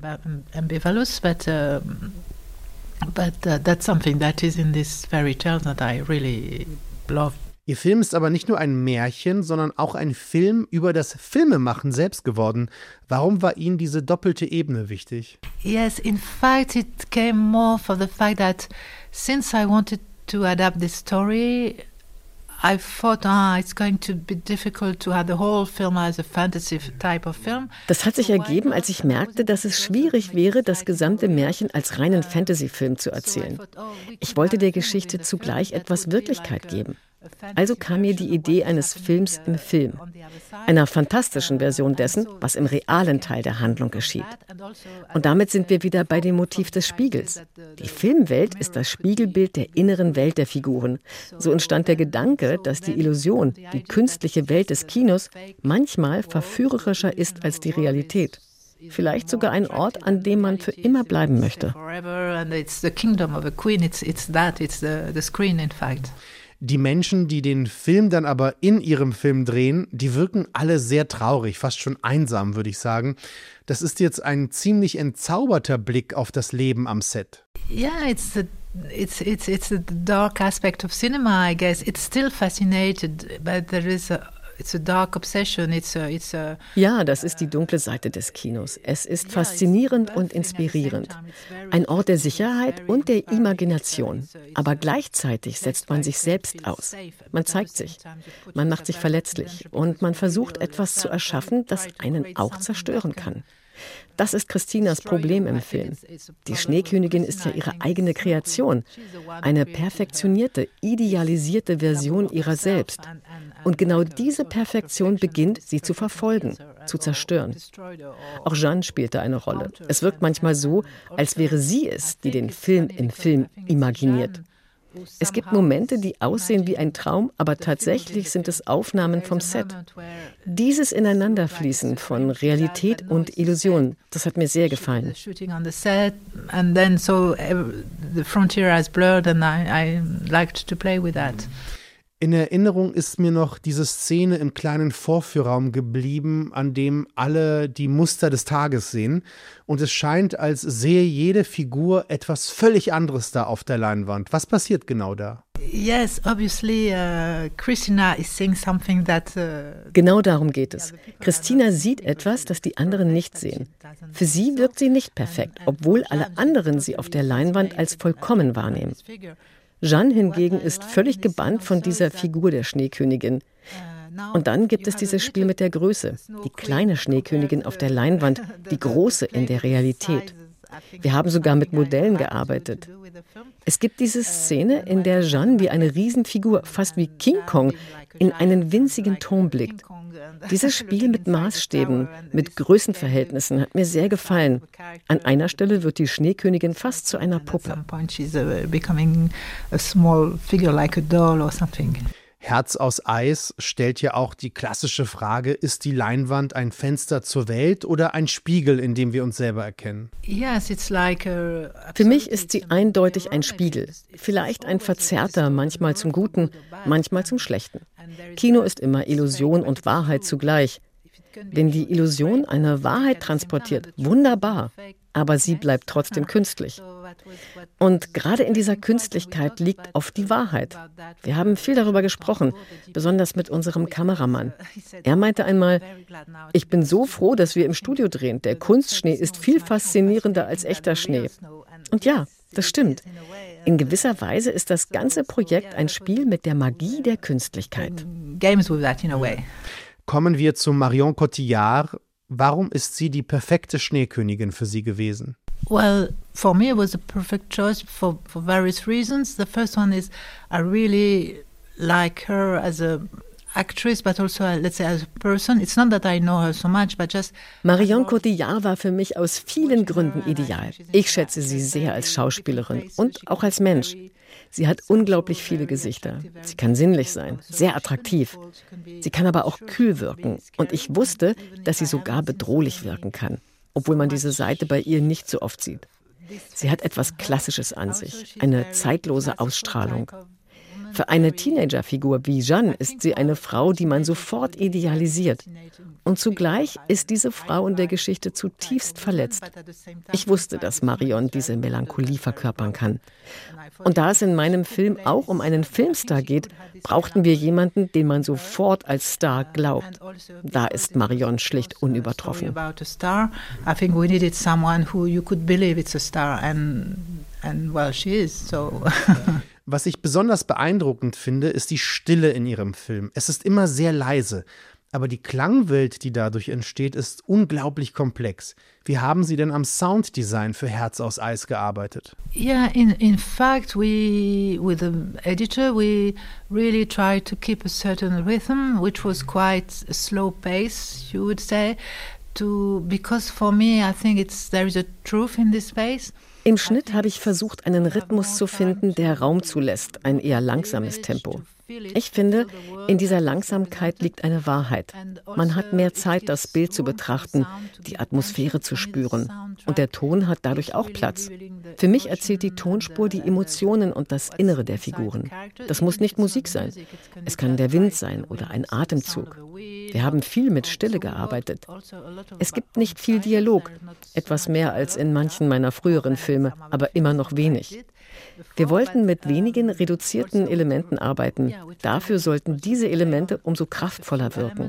But uh, that's something that is in this fairy tale that I really love. Ihr Film ist aber nicht nur ein Märchen, sondern auch ein Film über das Filmemachen selbst geworden. Warum war Ihnen diese doppelte Ebene wichtig? Yes, in fact it came more for the fact that since I wanted to adapt this story, I thought, ah, it's going to be difficult to have the whole film as a fantasy type of film. Das hat sich ergeben, als ich merkte, dass es schwierig wäre, das gesamte Märchen als reinen Fantasy-Film zu erzählen. Ich wollte der Geschichte zugleich etwas Wirklichkeit geben. Also kam mir die Idee eines Films im Film, einer fantastischen Version dessen, was im realen Teil der Handlung geschieht. Und damit sind wir wieder bei dem Motiv des Spiegels. Die Filmwelt ist das Spiegelbild der inneren Welt der Figuren. So entstand der Gedanke, dass die Illusion, die künstliche Welt des Kinos, manchmal verführerischer ist als die Realität. Vielleicht sogar ein Ort, an dem man für immer bleiben möchte. Die Menschen, die den Film dann aber in ihrem Film drehen, die wirken alle sehr traurig, fast schon einsam, würde ich sagen. Das ist jetzt ein ziemlich entzauberter Blick auf das Leben am Set. Yeah, it's the it's it's it's the dark aspect of cinema, I guess. It's still fascinated, but there is a It's a dark obsession. It's a, it's a, ja, das ist die dunkle Seite des Kinos. Es ist faszinierend und inspirierend. Ein Ort der Sicherheit und der Imagination. Aber gleichzeitig setzt man sich selbst aus. Man zeigt sich. Man macht sich verletzlich. Und man versucht, etwas zu erschaffen, das einen auch zerstören kann. Das ist Christinas Problem im Film. Die Schneekönigin ist ja ihre eigene Kreation, eine perfektionierte, idealisierte Version ihrer selbst. Und genau diese Perfektion beginnt, sie zu verfolgen, zu zerstören. Auch Jeanne spielte eine Rolle. Es wirkt manchmal so, als wäre sie es, die den Film im Film imaginiert. Es gibt Momente, die aussehen wie ein Traum, aber tatsächlich sind es Aufnahmen vom Set. Dieses Ineinanderfließen von Realität und Illusion, das hat mir sehr gefallen. In Erinnerung ist mir noch diese Szene im kleinen Vorführraum geblieben, an dem alle die Muster des Tages sehen. Und es scheint, als sehe jede Figur etwas völlig anderes da auf der Leinwand. Was passiert genau da? Yes, obviously, uh, Christina is seeing something that. Uh, genau darum geht es. Christina sieht etwas, das die anderen nicht sehen. Für sie wirkt sie nicht perfekt, obwohl alle anderen sie auf der Leinwand als vollkommen wahrnehmen. Jeanne hingegen ist völlig gebannt von dieser Figur der Schneekönigin. Und dann gibt es dieses Spiel mit der Größe. Die kleine Schneekönigin auf der Leinwand, die große in der Realität. Wir haben sogar mit Modellen gearbeitet. Es gibt diese Szene, in der Jeanne wie eine Riesenfigur, fast wie King Kong, in einen winzigen Turm blickt. Dieses Spiel mit Maßstäben, mit Größenverhältnissen hat mir sehr gefallen. An einer Stelle wird die Schneekönigin fast zu einer Puppe. Herz aus Eis stellt ja auch die klassische Frage, ist die Leinwand ein Fenster zur Welt oder ein Spiegel, in dem wir uns selber erkennen? Für mich ist sie eindeutig ein Spiegel. Vielleicht ein verzerrter, manchmal zum Guten, manchmal zum Schlechten. Kino ist immer Illusion und Wahrheit zugleich. Wenn die Illusion eine Wahrheit transportiert, wunderbar, aber sie bleibt trotzdem künstlich. Und gerade in dieser Künstlichkeit liegt oft die Wahrheit. Wir haben viel darüber gesprochen, besonders mit unserem Kameramann. Er meinte einmal, ich bin so froh, dass wir im Studio drehen. Der Kunstschnee ist viel faszinierender als echter Schnee. Und ja, das stimmt. In gewisser Weise ist das ganze Projekt ein Spiel mit der Magie der Künstlichkeit. Kommen wir zu Marion Cotillard. Warum ist sie die perfekte Schneekönigin für Sie gewesen? Well, for me it was a perfect choice for, for various reasons. The first one is I really like her as a actress, but also, let's say, as a person. It's not that I know her so much, but just... Marion Cotillard war für mich aus vielen Gründen ideal. Ich schätze sie sehr als Schauspielerin und auch als Mensch. Sie hat unglaublich viele Gesichter. Sie kann sinnlich sein, sehr attraktiv. Sie kann aber auch kühl wirken. Und ich wusste, dass sie sogar bedrohlich wirken kann, obwohl man diese Seite bei ihr nicht so oft sieht. Sie hat etwas Klassisches an sich, eine zeitlose Ausstrahlung. Für eine Teenagerfigur wie Jeanne ist sie eine Frau, die man sofort idealisiert. Und zugleich ist diese Frau in der Geschichte zutiefst verletzt. Ich wusste, dass Marion diese Melancholie verkörpern kann. Und da es in meinem Film auch um einen Filmstar geht, brauchten wir jemanden, den man sofort als Star glaubt. Da ist Marion schlicht unübertroffen. Was ich besonders beeindruckend finde, ist die Stille in ihrem Film. Es ist immer sehr leise, aber die Klangwelt, die dadurch entsteht, ist unglaublich komplex. Wie haben Sie denn am Sounddesign für Herz aus Eis gearbeitet? Yeah, in in fact, we with the editor we really tried to keep a certain rhythm, which was quite a slow pace, you would say, to because for me, I think it's there is a truth in this space. Im Schnitt habe ich versucht, einen Rhythmus zu finden, der Raum zulässt, ein eher langsames Tempo. Ich finde, in dieser Langsamkeit liegt eine Wahrheit. Man hat mehr Zeit, das Bild zu betrachten, die Atmosphäre zu spüren. Und der Ton hat dadurch auch Platz. Für mich erzählt die Tonspur die Emotionen und das Innere der Figuren. Das muss nicht Musik sein. Es kann der Wind sein oder ein Atemzug. Wir haben viel mit Stille gearbeitet. Es gibt nicht viel Dialog, etwas mehr als in manchen meiner früheren Filme, aber immer noch wenig. Wir wollten mit wenigen reduzierten Elementen arbeiten. Dafür sollten diese Elemente umso kraftvoller wirken.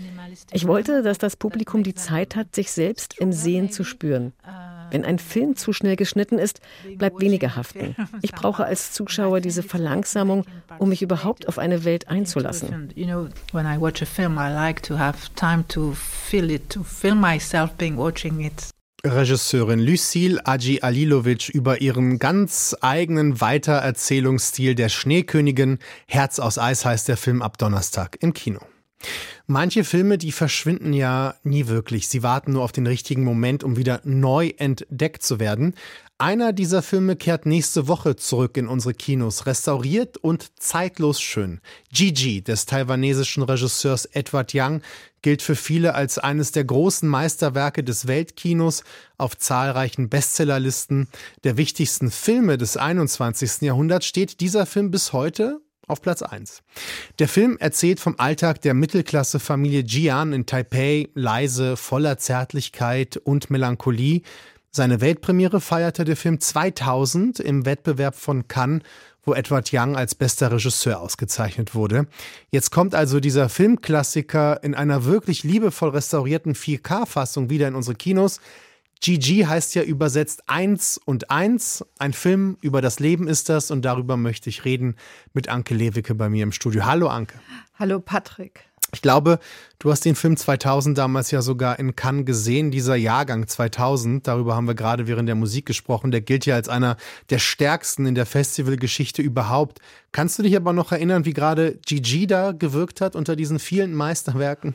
Ich wollte, dass das Publikum die Zeit hat, sich selbst im Sehen zu spüren. Wenn ein Film zu schnell geschnitten ist, bleibt weniger haften. Ich brauche als Zuschauer diese Verlangsamung, um mich überhaupt auf eine Welt einzulassen. When I watch a film, I like to have time to feel it, to feel myself being watching it. Regisseurin Lucille Hadji-Alilovic über ihren ganz eigenen Weitererzählungsstil der Schneekönigin. Herz aus Eis heißt der Film, ab Donnerstag im Kino. Manche Filme, die verschwinden ja nie wirklich. Sie warten nur auf den richtigen Moment, um wieder neu entdeckt zu werden. Einer dieser Filme kehrt nächste Woche zurück in unsere Kinos, restauriert und zeitlos schön. Gigi des taiwanesischen Regisseurs Edward Yang gilt für viele als eines der großen Meisterwerke des Weltkinos, auf zahlreichen Bestsellerlisten der wichtigsten Filme des einundzwanzigsten Jahrhunderts steht dieser Film bis heute auf Platz eins. Der Film erzählt vom Alltag der Mittelklasse-Familie Jian in Taipei, leise, voller Zärtlichkeit und Melancholie. Seine Weltpremiere feierte der Film zweitausend im Wettbewerb von Cannes, wo Edward Young als bester Regisseur ausgezeichnet wurde. Jetzt kommt also dieser Filmklassiker in einer wirklich liebevoll restaurierten vier K-Fassung wieder in unsere Kinos. Gigi heißt ja übersetzt eins und eins. Ein Film über das Leben ist das und darüber möchte ich reden mit Anke Lewicke bei mir im Studio. Hallo Anke. Hallo Patrick. Ich glaube, du hast den Film zweitausend damals ja sogar in Cannes gesehen, dieser Jahrgang zweitausend. Darüber haben wir gerade während der Musik gesprochen. Der gilt ja als einer der stärksten in der Festivalgeschichte überhaupt. Kannst du dich aber noch erinnern, wie gerade Gigi da gewirkt hat unter diesen vielen Meisterwerken?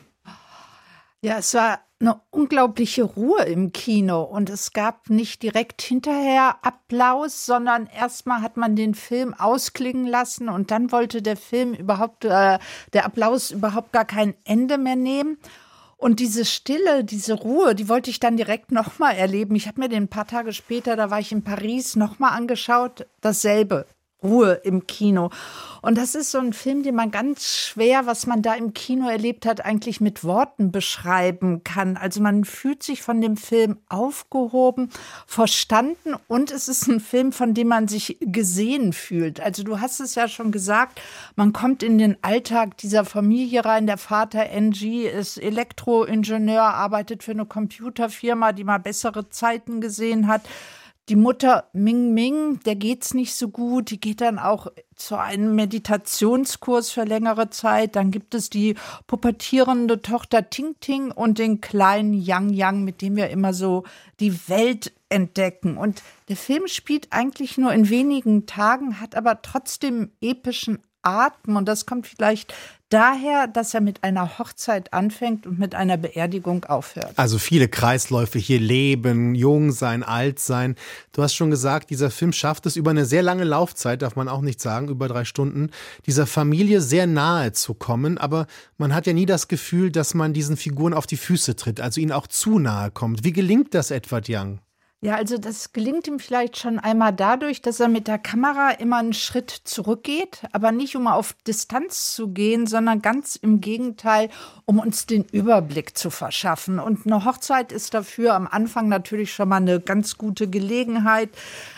Ja, es war eine unglaubliche Ruhe im Kino und es gab nicht direkt hinterher Applaus, sondern erstmal hat man den Film ausklingen lassen und dann wollte der Film überhaupt, äh, der Applaus überhaupt gar kein Ende mehr nehmen. Und diese Stille, diese Ruhe, die wollte ich dann direkt nochmal erleben. Ich habe mir den ein paar Tage später, da war ich in Paris, nochmal angeschaut, dasselbe. Ruhe im Kino. Und das ist so ein Film, den man ganz schwer, was man da im Kino erlebt hat, eigentlich mit Worten beschreiben kann. Also man fühlt sich von dem Film aufgehoben, verstanden und es ist ein Film, von dem man sich gesehen fühlt. Also du hast es ja schon gesagt, man kommt in den Alltag dieser Familie rein. Der Vater N G ist Elektroingenieur, arbeitet für eine Computerfirma, die mal bessere Zeiten gesehen hat. Die Mutter Ming Ming, der geht's nicht so gut, die geht dann auch zu einem Meditationskurs für längere Zeit. Dann gibt es die pubertierende Tochter Ting Ting und den kleinen Yang Yang, mit dem wir immer so die Welt entdecken. Und der Film spielt eigentlich nur in wenigen Tagen, hat aber trotzdem epischen Atem und das kommt vielleicht daher, dass er mit einer Hochzeit anfängt und mit einer Beerdigung aufhört. Also viele Kreisläufe hier, Leben, jung sein, alt sein. Du hast schon gesagt, dieser Film schafft es über eine sehr lange Laufzeit, darf man auch nicht sagen, über drei Stunden, dieser Familie sehr nahe zu kommen. Aber man hat ja nie das Gefühl, dass man diesen Figuren auf die Füße tritt, also ihnen auch zu nahe kommt. Wie gelingt das Edward Young? Ja, also das gelingt ihm vielleicht schon einmal dadurch, dass er mit der Kamera immer einen Schritt zurückgeht, aber nicht um auf Distanz zu gehen, sondern ganz im Gegenteil, um uns den Überblick zu verschaffen. Und eine Hochzeit ist dafür am Anfang natürlich schon mal eine ganz gute Gelegenheit.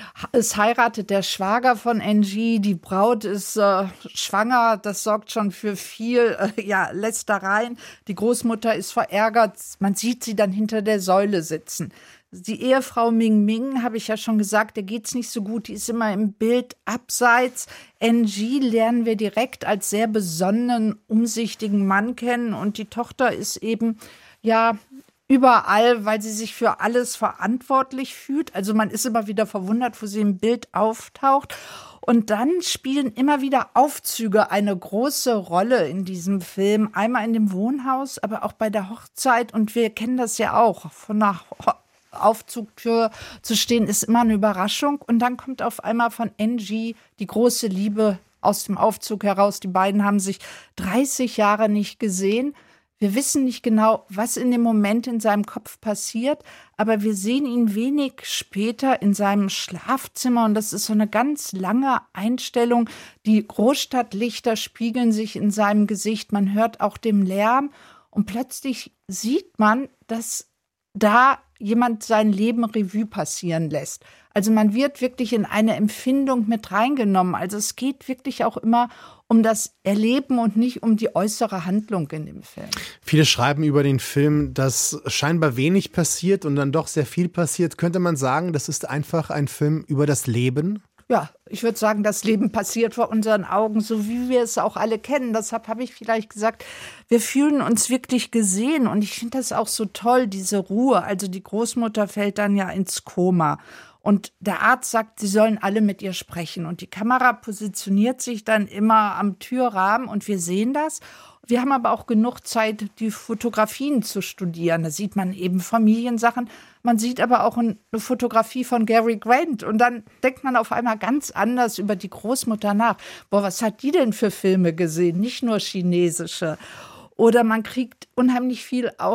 Es heiratet der Schwager von N G, die Braut ist äh, schwanger, das sorgt schon für viel äh, ja, Lästereien. Die Großmutter ist verärgert, man sieht sie dann hinter der Säule sitzen. Die Ehefrau Ming Ming, habe ich ja schon gesagt, der geht's nicht so gut, die ist immer im Bild abseits. N G lernen wir direkt als sehr besonnenen, umsichtigen Mann kennen und die Tochter ist eben, ja, überall, weil sie sich für alles verantwortlich fühlt. Also man ist immer wieder verwundert, wo sie im Bild auftaucht. Und dann spielen immer wieder Aufzüge eine große Rolle in diesem Film. Einmal in dem Wohnhaus, aber auch bei der Hochzeit. Und wir kennen das ja auch von einer Aufzugtür zu stehen, ist immer eine Überraschung. Und dann kommt auf einmal von N G die große Liebe aus dem Aufzug heraus. Die beiden haben sich dreißig Jahre nicht gesehen. Wir wissen nicht genau, was in dem Moment in seinem Kopf passiert, aber wir sehen ihn wenig später in seinem Schlafzimmer und das ist so eine ganz lange Einstellung. Die Großstadtlichter spiegeln sich in seinem Gesicht, man hört auch den Lärm und plötzlich sieht man, dass da jemand sein Leben Revue passieren lässt. Also man wird wirklich in eine Empfindung mit reingenommen. Also es geht wirklich auch immer um das Erleben und nicht um die äußere Handlung in dem Film. Viele schreiben über den Film, dass scheinbar wenig passiert und dann doch sehr viel passiert. Könnte man sagen, das ist einfach ein Film über das Leben? Ja, ich würde sagen, das Leben passiert vor unseren Augen, so wie wir es auch alle kennen. Deshalb habe ich vielleicht gesagt, wir fühlen uns wirklich gesehen. Und ich finde das auch so toll, diese Ruhe. Also die Großmutter fällt dann ja ins Koma. Und der Arzt sagt, sie sollen alle mit ihr sprechen. Und die Kamera positioniert sich dann immer am Türrahmen und wir sehen das. Wir haben aber auch genug Zeit, die Fotografien zu studieren. Da sieht man eben Familiensachen. Man sieht aber auch eine Fotografie von Gary Grant. Und dann denkt man auf einmal ganz anders über die Großmutter nach. Boah, was hat die denn für Filme gesehen? Nicht nur chinesische. Oder man kriegt unheimlich viel auch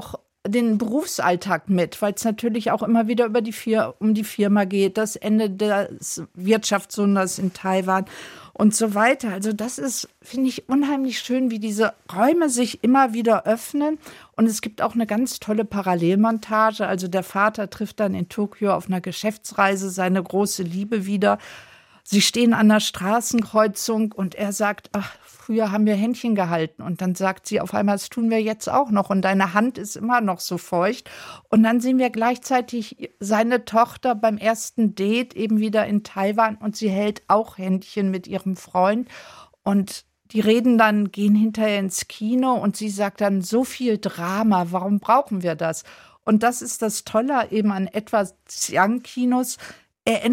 den Berufsalltag mit, weil es natürlich auch immer wieder über die Fir- um die Firma geht, das Ende des Wirtschaftswunders in Taiwan und so weiter. Also das ist, finde ich, unheimlich schön, wie diese Räume sich immer wieder öffnen. Und es gibt auch eine ganz tolle Parallelmontage. Also der Vater trifft dann in Tokio auf einer Geschäftsreise seine große Liebe wieder. Sie stehen an der Straßenkreuzung und er sagt, ach, früher haben wir Händchen gehalten. Und dann sagt sie auf einmal, das tun wir jetzt auch noch. Und deine Hand ist immer noch so feucht. Und dann sehen wir gleichzeitig seine Tochter beim ersten Date eben wieder in Taiwan. Und sie hält auch Händchen mit ihrem Freund. Und die reden dann, gehen hinterher ins Kino. Und sie sagt dann, so viel Drama, warum brauchen wir das? Und das ist das Tolle eben an Edward Young-Kinos. Er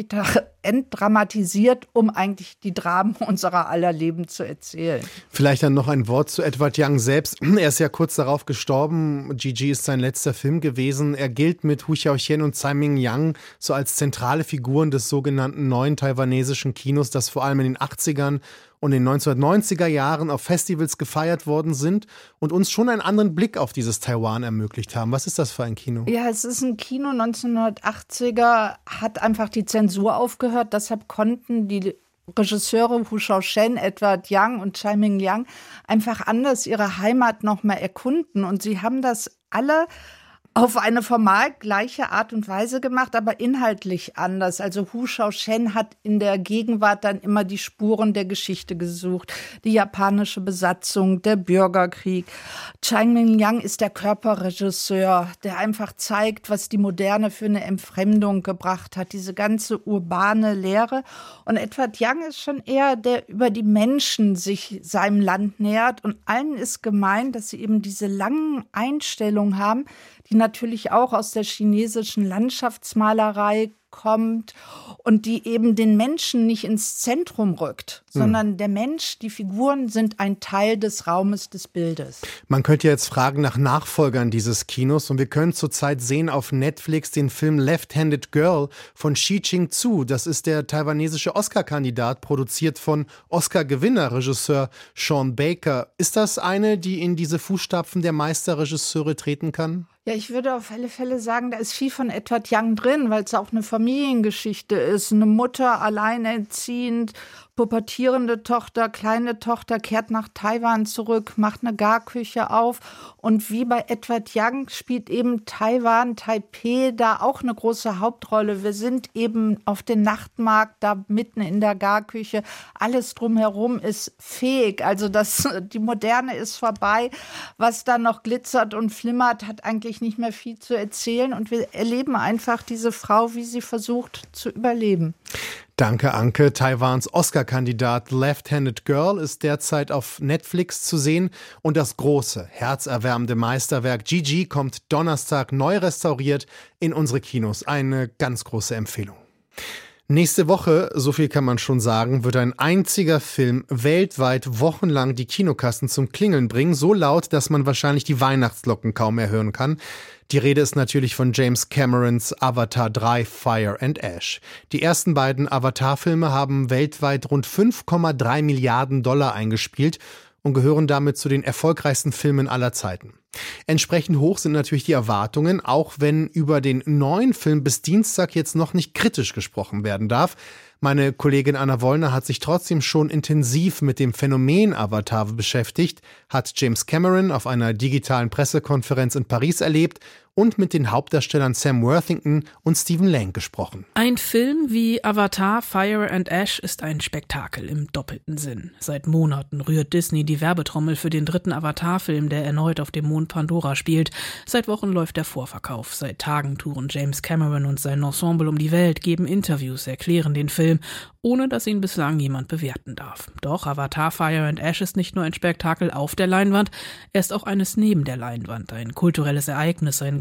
entdramatisiert, um eigentlich die Dramen unserer aller Leben zu erzählen. Vielleicht dann noch ein Wort zu Edward Young selbst. Er ist ja kurz darauf gestorben. Gigi ist sein letzter Film gewesen. Er gilt mit Hu Xiaoqian und Tsai Ming-liang so als zentrale Figuren des sogenannten neuen taiwanesischen Kinos, das vor allem in den achtzigern und in den neunzehnhundertneunziger Jahren auf Festivals gefeiert worden sind und uns schon einen anderen Blick auf dieses Taiwan ermöglicht haben. Was ist das für ein Kino? Ja, es ist ein Kino, neunzehnhundertachtziger, hat einfach die Zensur aufgehört. Deshalb konnten die Regisseure Hu Xiaoqian, Edward Young und Tsai Ming-liang einfach anders ihre Heimat noch mal erkunden. Und sie haben das alle auf eine formal gleiche Art und Weise gemacht, aber inhaltlich anders. Also Hu Xiaoqian hat in der Gegenwart dann immer die Spuren der Geschichte gesucht. Die japanische Besatzung, der Bürgerkrieg. Tsai Ming-liang ist der Körperregisseur, der einfach zeigt, was die Moderne für eine Entfremdung gebracht hat. Diese ganze urbane Lehre. Und Edward Young ist schon eher, der über die Menschen sich seinem Land nähert. Und allen ist gemeint, dass sie eben diese langen Einstellungen haben, die natürlich auch aus der chinesischen Landschaftsmalerei kommt und die eben den Menschen nicht ins Zentrum rückt, hm. sondern der Mensch, die Figuren sind ein Teil des Raumes des Bildes. Man könnte jetzt fragen nach Nachfolgern dieses Kinos und wir können zurzeit sehen auf Netflix den Film Left-Handed Girl von Shi Ching-zu. Das ist der taiwanesische Oscar-Kandidat, produziert von Oscar-Gewinner Regisseur Sean Baker. Ist das eine, die in diese Fußstapfen der Meisterregisseure treten kann? Ja, ich würde auf alle Fälle sagen, da ist viel von Edward Young drin, weil es auch eine Familiengeschichte ist. Eine Mutter, alleinerziehend, pubertierende Tochter, kleine Tochter, kehrt nach Taiwan zurück, macht eine Garküche auf. Und wie bei Edward Young spielt eben Taiwan, Taipei da auch eine große Hauptrolle. Wir sind eben auf dem Nachtmarkt, da mitten in der Garküche. Alles drumherum ist fähig. Also das, die Moderne ist vorbei. Was da noch glitzert und flimmert, hat eigentlich nicht mehr viel zu erzählen. Und wir erleben einfach diese Frau, wie sie versucht zu überleben. Danke, Anke. Taiwans Oscar-Kandidat Left-Handed Girl ist derzeit auf Netflix zu sehen. Und das große, herzerwärmende Meisterwerk Gigi kommt Donnerstag neu restauriert in unsere Kinos. Eine ganz große Empfehlung. Nächste Woche, so viel kann man schon sagen, wird ein einziger Film weltweit wochenlang die Kinokassen zum Klingeln bringen. So laut, dass man wahrscheinlich die Weihnachtsglocken kaum mehr hören kann. Die Rede ist natürlich von James Camerons Avatar drei, Fire and Ash. Die ersten beiden Avatar-Filme haben weltweit rund fünf Komma drei Milliarden Dollar eingespielt und gehören damit zu den erfolgreichsten Filmen aller Zeiten. Entsprechend hoch sind natürlich die Erwartungen, auch wenn über den neuen Film bis Dienstag jetzt noch nicht kritisch gesprochen werden darf. Meine Kollegin Anna Wollner hat sich trotzdem schon intensiv mit dem Phänomen Avatar beschäftigt, hat James Cameron auf einer digitalen Pressekonferenz in Paris erlebt und mit den Hauptdarstellern Sam Worthington und Stephen Lang gesprochen. Ein Film wie Avatar, Fire and Ash ist ein Spektakel im doppelten Sinn. Seit Monaten rührt Disney die Werbetrommel für den dritten Avatar-Film, der erneut auf dem Mond Pandora spielt. Seit Wochen läuft der Vorverkauf. Seit Tagen touren James Cameron und sein Ensemble um die Welt, geben Interviews, erklären den Film, ohne dass ihn bislang jemand bewerten darf. Doch Avatar, Fire and Ash ist nicht nur ein Spektakel auf der Leinwand, er ist auch eines neben der Leinwand, ein kulturelles Ereignis, ein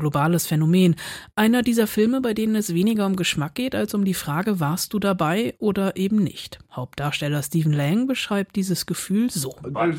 globales Phänomen. Einer dieser Filme, bei denen es weniger um Geschmack geht, als um die Frage, warst du dabei oder eben nicht. Hauptdarsteller Stephen Lang beschreibt dieses Gefühl so.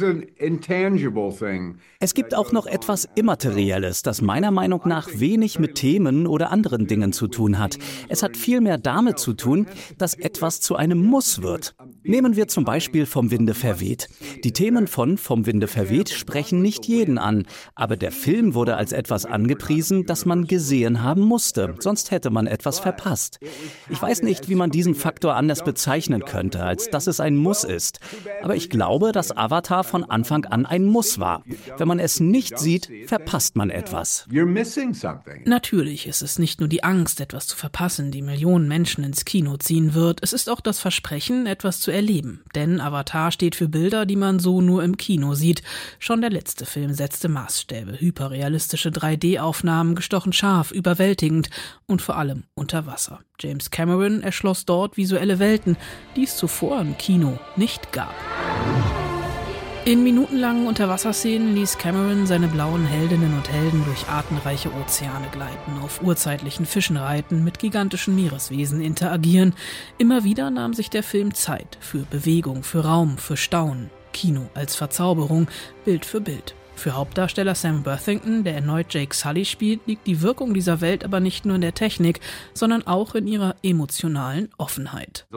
Es gibt auch noch etwas Immaterielles, das meiner Meinung nach wenig mit Themen oder anderen Dingen zu tun hat. Es hat vielmehr damit zu tun, dass etwas zu einem Muss wird. Nehmen wir zum Beispiel Vom Winde verweht. Die Themen von Vom Winde verweht sprechen nicht jeden an, aber der Film wurde als etwas angepriesen, das man gesehen haben musste, sonst hätte man etwas verpasst. Ich weiß nicht, wie man diesen Faktor anders bezeichnen könnte, als dass es ein Muss ist. Aber ich glaube, dass Avatar von Anfang an ein Muss war. Wenn man es nicht sieht, verpasst man etwas. Natürlich ist es nicht nur die Angst, etwas zu verpassen, die Millionen Menschen ins Kino ziehen wird. Es ist auch das Versprechen, etwas zu erleben. Denn Avatar steht für Bilder, die man so nur im Kino sieht. Schon der letzte Film setzte Maßstäbe. Hyperrealistische drei D Aufnahmen, gestochen scharf, überwältigend und vor allem unter Wasser. James Cameron erschloss dort visuelle Welten, die es zuvor im Kino nicht gab. In minutenlangen Unterwasserszenen ließ Cameron seine blauen Heldinnen und Helden durch artenreiche Ozeane gleiten, auf urzeitlichen Fischen reiten, mit gigantischen Meereswesen interagieren. Immer wieder nahm sich der Film Zeit für Bewegung, für Raum, für Staunen. Kino als Verzauberung, Bild für Bild. Für Hauptdarsteller Sam Worthington, der erneut Jake Sully spielt, liegt die Wirkung dieser Welt aber nicht nur in der Technik, sondern auch in ihrer emotionalen Offenheit.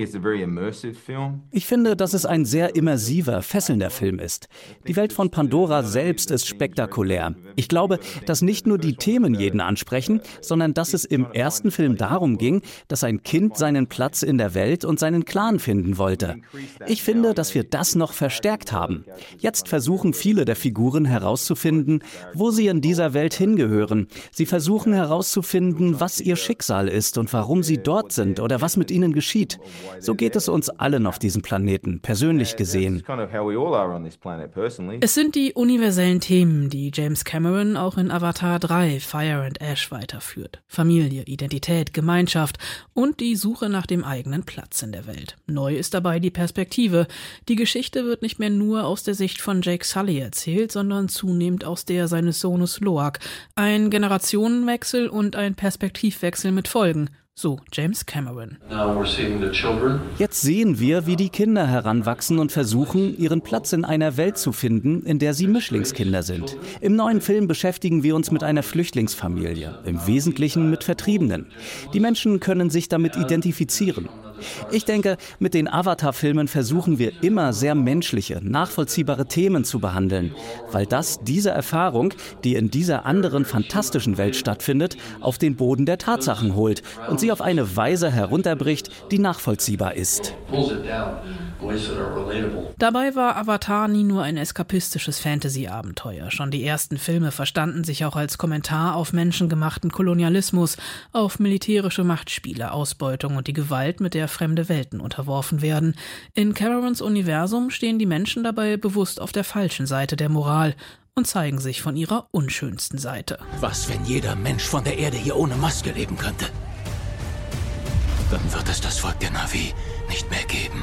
Ich finde, dass es ein sehr immersiver, fesselnder Film ist. Die Welt von Pandora selbst ist spektakulär. Ich glaube, dass nicht nur die Themen jeden ansprechen, sondern dass es im ersten Film darum ging, dass ein Kind seinen Platz in der Welt und seinen Clan finden wollte. Ich finde, dass wir das noch verstärkt haben. Jetzt versuchen viele der Figuren herauszufinden, wo sie in dieser Welt hingehören. Sie versuchen herauszufinden, was ihr Schicksal ist und warum sie dort sind oder was mit ihnen geschieht. So geht es uns allen auf diesem Planeten, persönlich gesehen. Es sind die universellen Themen, die James Cameron auch in Avatar drei, Fire and Ash weiterführt. Familie, Identität, Gemeinschaft und die Suche nach dem eigenen Platz in der Welt. Neu ist dabei die Perspektive. Die Geschichte wird nicht mehr nur aus der Sicht von Jake Sully erzählt, sondern zunehmend aus der seines Sohnes Loak. Ein Generationenwechsel und ein Perspektivwechsel mit Folgen. So James Cameron. Jetzt sehen wir, wie die Kinder heranwachsen und versuchen, ihren Platz in einer Welt zu finden, in der sie Mischlingskinder sind. Im neuen Film beschäftigen wir uns mit einer Flüchtlingsfamilie, im Wesentlichen mit Vertriebenen. Die Menschen können sich damit identifizieren. Ich denke, mit den Avatar-Filmen versuchen wir immer sehr menschliche, nachvollziehbare Themen zu behandeln, weil das diese Erfahrung, die in dieser anderen fantastischen Welt stattfindet, auf den Boden der Tatsachen holt und sie auf eine Weise herunterbricht, die nachvollziehbar ist. Dabei war Avatar nie nur ein eskapistisches Fantasy-Abenteuer. Schon die ersten Filme verstanden sich auch als Kommentar auf menschengemachten Kolonialismus, auf militärische Machtspiele, Ausbeutung und die Gewalt, mit der fremde Welten unterworfen werden. In Camerons Universum stehen die Menschen dabei bewusst auf der falschen Seite der Moral und zeigen sich von ihrer unschönsten Seite. Was, wenn jeder Mensch von der Erde hier ohne Maske leben könnte? Dann wird es das Volk der Na'vi nicht mehr geben.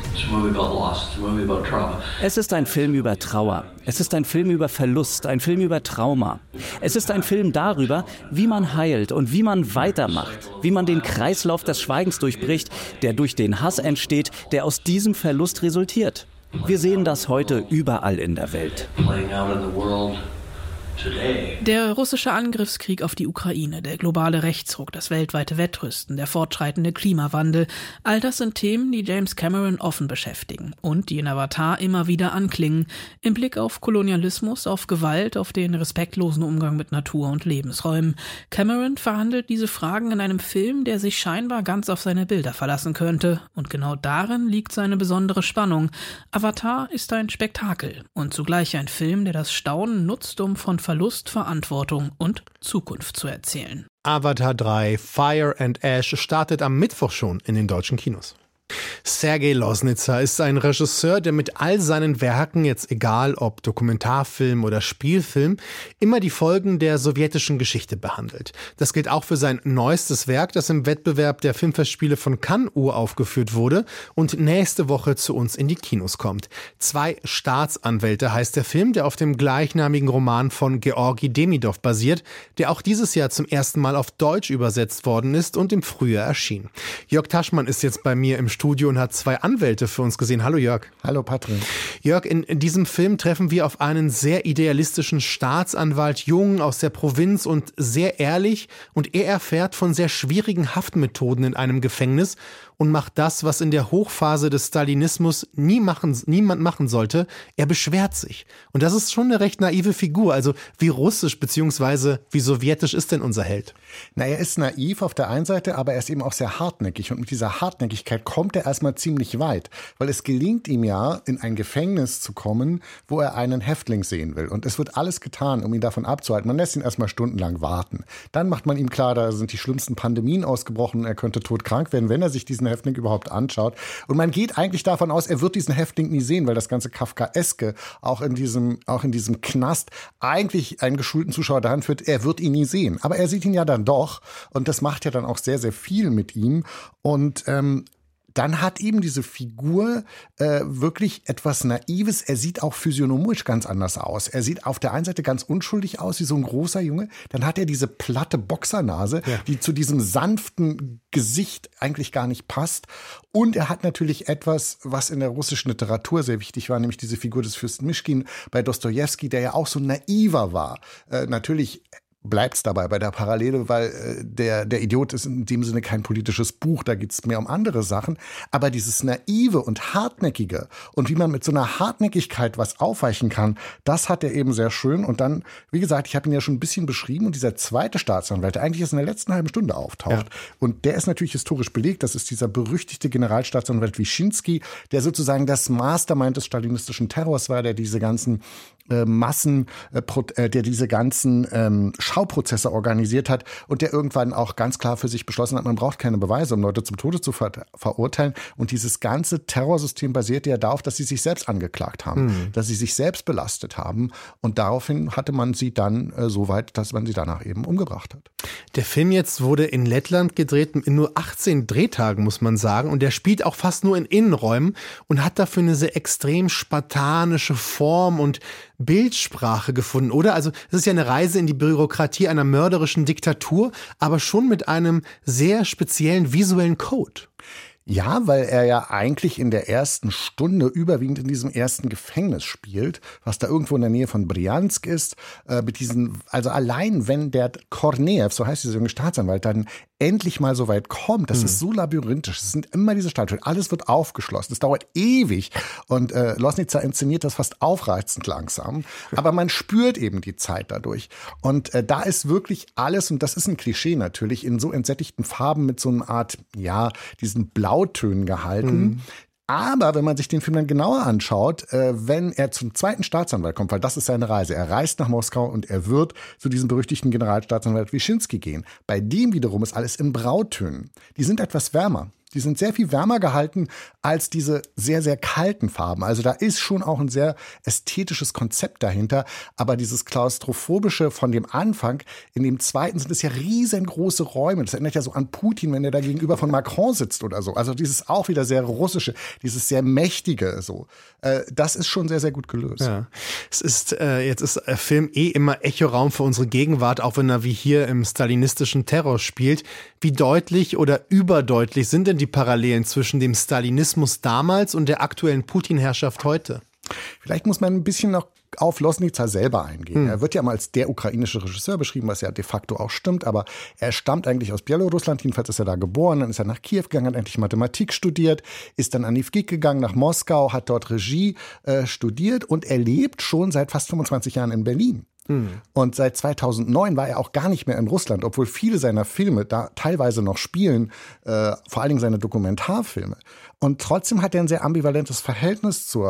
Es ist ein Film über Trauer. Es ist ein Film über Verlust, ein Film über Trauma. Es ist ein Film darüber, wie man heilt und wie man weitermacht, wie man den Kreislauf des Schweigens durchbricht, der durch den Hass entsteht, der aus diesem Verlust resultiert. Wir sehen das heute überall in der Welt. Der russische Angriffskrieg auf die Ukraine, der globale Rechtsruck, das weltweite Wettrüsten, der fortschreitende Klimawandel, all das sind Themen, die James Cameron offen beschäftigen und die in Avatar immer wieder anklingen, im Blick auf Kolonialismus, auf Gewalt, auf den respektlosen Umgang mit Natur und Lebensräumen. Cameron verhandelt diese Fragen in einem Film, der sich scheinbar ganz auf seine Bilder verlassen könnte, und genau darin liegt seine besondere Spannung. Avatar ist ein Spektakel und zugleich ein Film, der das Staunen nutzt, um von Verlust, Verantwortung und Zukunft zu erzählen. Avatar drei, Fire and Ash startet am Mittwoch schon in den deutschen Kinos. Sergei Loznitzer ist ein Regisseur, der mit all seinen Werken, jetzt egal ob Dokumentarfilm oder Spielfilm, immer die Folgen der sowjetischen Geschichte behandelt. Das gilt auch für sein neuestes Werk, das im Wettbewerb der Filmfestspiele von Cannes uraufgeführt wurde und nächste Woche zu uns in die Kinos kommt. Zwei Staatsanwälte heißt der Film, der auf dem gleichnamigen Roman von Georgi Demidov basiert, der auch dieses Jahr zum ersten Mal auf Deutsch übersetzt worden ist und im Frühjahr erschien. Jörg Taschmann ist jetzt bei mir im Studio und hat zwei Anwälte für uns gesehen. Hallo Jörg. Hallo Patrick. Jörg, in, in diesem Film treffen wir auf einen sehr idealistischen Staatsanwalt, jung aus der Provinz und sehr ehrlich, und er erfährt von sehr schwierigen Haftmethoden in einem Gefängnis und macht das, was in der Hochphase des Stalinismus nie machen, niemand machen sollte. Er beschwert sich. Und das ist schon eine recht naive Figur. Also wie russisch bzw. wie sowjetisch ist denn unser Held? Na, er ist naiv auf der einen Seite, aber er ist eben auch sehr hartnäckig. Und mit dieser Hartnäckigkeit kommt er erstmal ziemlich weit. Weil es gelingt ihm ja, in ein Gefängnis zu kommen, wo er einen Häftling sehen will. Und es wird alles getan, um ihn davon abzuhalten. Man lässt ihn erstmal stundenlang warten. Dann macht man ihm klar, da sind die schlimmsten Pandemien ausgebrochen. Er könnte todkrank werden, wenn er sich diesen Häftling überhaupt anschaut. Und man geht eigentlich davon aus, er wird diesen Häftling nie sehen, weil das ganze Kafkaeske auch in diesem, auch in diesem Knast eigentlich einen geschulten Zuschauer daran führt, er wird ihn nie sehen. Aber er sieht ihn ja dann doch. Und das macht ja dann auch sehr, sehr viel mit ihm. Und ähm, dann hat eben diese Figur äh, wirklich etwas Naives. Er sieht auch physiognomisch ganz anders aus. Er sieht auf der einen Seite ganz unschuldig aus, wie so ein großer Junge. Dann hat er diese platte Boxernase, ja, die zu diesem sanften Gesicht eigentlich gar nicht passt. Und er hat natürlich etwas, was in der russischen Literatur sehr wichtig war, nämlich diese Figur des Fürsten Mischkin bei Dostojewski, der ja auch so naiver war. Äh, natürlich bleibt's dabei bei der Parallele, weil äh, der, der Idiot ist in dem Sinne kein politisches Buch, da geht's mehr um andere Sachen. Aber dieses Naive und Hartnäckige und wie man mit so einer Hartnäckigkeit was aufweichen kann, das hat er eben sehr schön. Und dann, wie gesagt, ich habe ihn ja schon ein bisschen beschrieben, und dieser zweite Staatsanwalt, der eigentlich erst in der letzten halben Stunde auftaucht, ja, und der ist natürlich historisch belegt, das ist dieser berüchtigte Generalstaatsanwalt Wyszynski, der sozusagen das Mastermind des stalinistischen Terrors war, der diese ganzen äh, Massen, äh, der diese ganzen ähm, Schauprozesse organisiert hat und der irgendwann auch ganz klar für sich beschlossen hat, man braucht keine Beweise, um Leute zum Tode zu ver- verurteilen. Und dieses ganze Terrorsystem basierte ja darauf, dass sie sich selbst angeklagt haben, mhm. dass sie sich selbst belastet haben. Und daraufhin hatte man sie dann äh, so weit, dass man sie danach eben umgebracht hat. Der Film jetzt wurde in Lettland gedreht, in nur achtzehn Drehtagen, muss man sagen. Und der spielt auch fast nur in Innenräumen und hat dafür eine sehr extrem spartanische Form und Bildsprache gefunden, oder? Also es ist ja eine Reise in die Bürokratie einer mörderischen Diktatur, aber schon mit einem sehr speziellen visuellen Code. Ja, weil er ja eigentlich in der ersten Stunde überwiegend in diesem ersten Gefängnis spielt, was da irgendwo in der Nähe von Bryansk ist. Äh, mit diesen, also allein wenn der Korneev, so heißt dieser junge Staatsanwalt, dann endlich mal so weit kommt, das mhm. ist so labyrinthisch. Es sind immer diese Statuen, alles wird aufgeschlossen. Es dauert ewig. Und äh, Loznitzer inszeniert das fast aufreizend langsam. Aber man spürt eben die Zeit dadurch. Und äh, da ist wirklich alles, und das ist ein Klischee natürlich, in so entsättigten Farben mit so einer Art, ja, diesen Blautönen gehalten. Mhm. Aber wenn man sich den Film dann genauer anschaut, äh, wenn er zum zweiten Staatsanwalt kommt, weil das ist seine Reise, er reist nach Moskau und er wird zu diesem berüchtigten Generalstaatsanwalt Wyszynski gehen. Bei dem wiederum ist alles in Brautönen. Die sind etwas wärmer. Die sind sehr viel wärmer gehalten als diese sehr, sehr kalten Farben. Also da ist schon auch ein sehr ästhetisches Konzept dahinter. Aber dieses Klaustrophobische von dem Anfang, in dem zweiten sind es ja riesengroße Räume. Das erinnert ja so an Putin, wenn er da gegenüber von Macron sitzt oder so. Also dieses auch wieder sehr russische, dieses sehr mächtige so. Äh, das ist schon sehr, sehr gut gelöst. Ja. Es ist, äh, jetzt ist der Film eh immer Echoraum für unsere Gegenwart, auch wenn er wie hier im stalinistischen Terror spielt. Wie deutlich oder überdeutlich sind denn die Parallelen zwischen dem Stalinismus damals und der aktuellen Putin-Herrschaft heute? Vielleicht muss man ein bisschen noch auf Loznitzer selber eingehen. Hm. Er wird ja mal als der ukrainische Regisseur beschrieben, was ja de facto auch stimmt, aber er stammt eigentlich aus Belarus, jedenfalls ist er da geboren, dann ist er nach Kiew gegangen, hat eigentlich Mathematik studiert, ist dann an die F G I K gegangen, nach Moskau, hat dort Regie äh, studiert und er lebt schon seit fast fünfundzwanzig Jahren in Berlin. Hm. Und seit zweitausendneun war er auch gar nicht mehr in Russland, obwohl viele seiner Filme da teilweise noch spielen, äh, vor allen Dingen seine Dokumentarfilme. Und trotzdem hat er ein sehr ambivalentes Verhältnis zur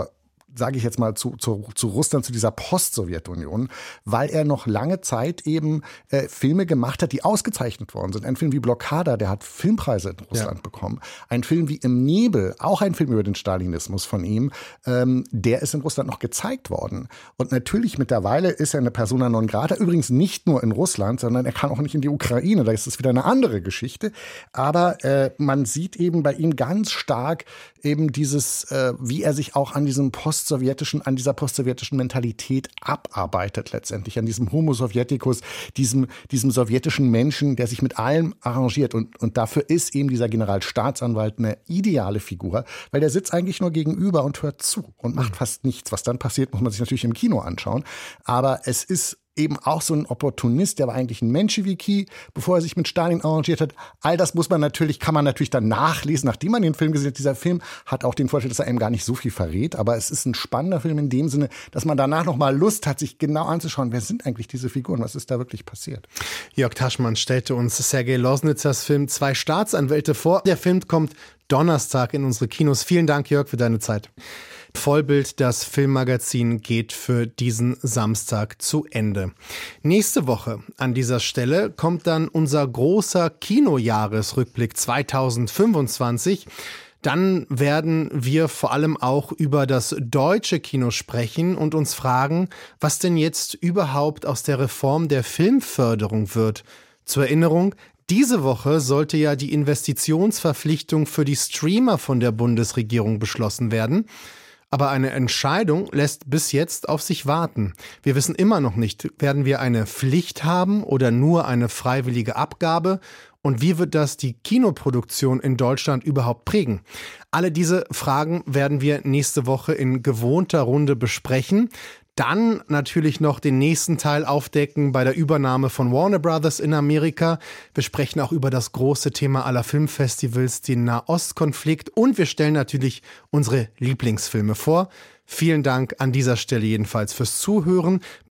sage ich jetzt mal, zu, zu, zu Russland, zu dieser Post-Sowjetunion, weil er noch lange Zeit eben äh, Filme gemacht hat, die ausgezeichnet worden sind. Ein Film wie Blockada, der hat Filmpreise in Russland ja. bekommen. Ein Film wie Im Nebel, auch ein Film über den Stalinismus von ihm, ähm, der ist in Russland noch gezeigt worden. Und natürlich mittlerweile ist er eine Persona non grata, übrigens nicht nur in Russland, sondern er kann auch nicht in die Ukraine, da ist es wieder eine andere Geschichte. Aber äh, man sieht eben bei ihm ganz stark eben dieses, äh, wie er sich auch an diesem postsowjetischen, an dieser postsowjetischen Mentalität abarbeitet letztendlich, an diesem Homo Sovieticus, diesem, diesem sowjetischen Menschen, der sich mit allem arrangiert. Und, und dafür ist eben dieser Generalstaatsanwalt eine ideale Figur, weil der sitzt eigentlich nur gegenüber und hört zu und macht fast nichts. Was dann passiert, muss man sich natürlich im Kino anschauen. Aber es ist eben auch so ein Opportunist, der war eigentlich ein Menschewiki, bevor er sich mit Stalin arrangiert hat. All das muss man natürlich, kann man natürlich dann nachlesen, nachdem man den Film gesehen hat. Dieser Film hat auch den Vorteil, dass er einem gar nicht so viel verrät, aber es ist ein spannender Film in dem Sinne, dass man danach noch mal Lust hat, sich genau anzuschauen, wer sind eigentlich diese Figuren, was ist da wirklich passiert. Jörg Taschmann stellte uns Sergei Losnitzer Film Zwei Staatsanwälte vor. Der Film kommt Donnerstag in unsere Kinos. Vielen Dank, Jörg, für deine Zeit. Vollbild, das Filmmagazin, geht für diesen Samstag zu Ende. Nächste Woche an dieser Stelle kommt dann unser großer Kinojahresrückblick zweitausendfünfundzwanzig. Dann werden wir vor allem auch über das deutsche Kino sprechen und uns fragen, was denn jetzt überhaupt aus der Reform der Filmförderung wird. Zur Erinnerung, diese Woche sollte ja die Investitionsverpflichtung für die Streamer von der Bundesregierung beschlossen werden. Aber eine Entscheidung lässt bis jetzt auf sich warten. Wir wissen immer noch nicht, werden wir eine Pflicht haben oder nur eine freiwillige Abgabe? Und wie wird das die Kinoproduktion in Deutschland überhaupt prägen? Alle diese Fragen werden wir nächste Woche in gewohnter Runde besprechen. Dann natürlich noch den nächsten Teil aufdecken bei der Übernahme von Warner Brothers in Amerika. Wir sprechen auch über das große Thema aller Filmfestivals, den Nahostkonflikt. Und wir stellen natürlich unsere Lieblingsfilme vor. Vielen Dank an dieser Stelle jedenfalls fürs Zuhören.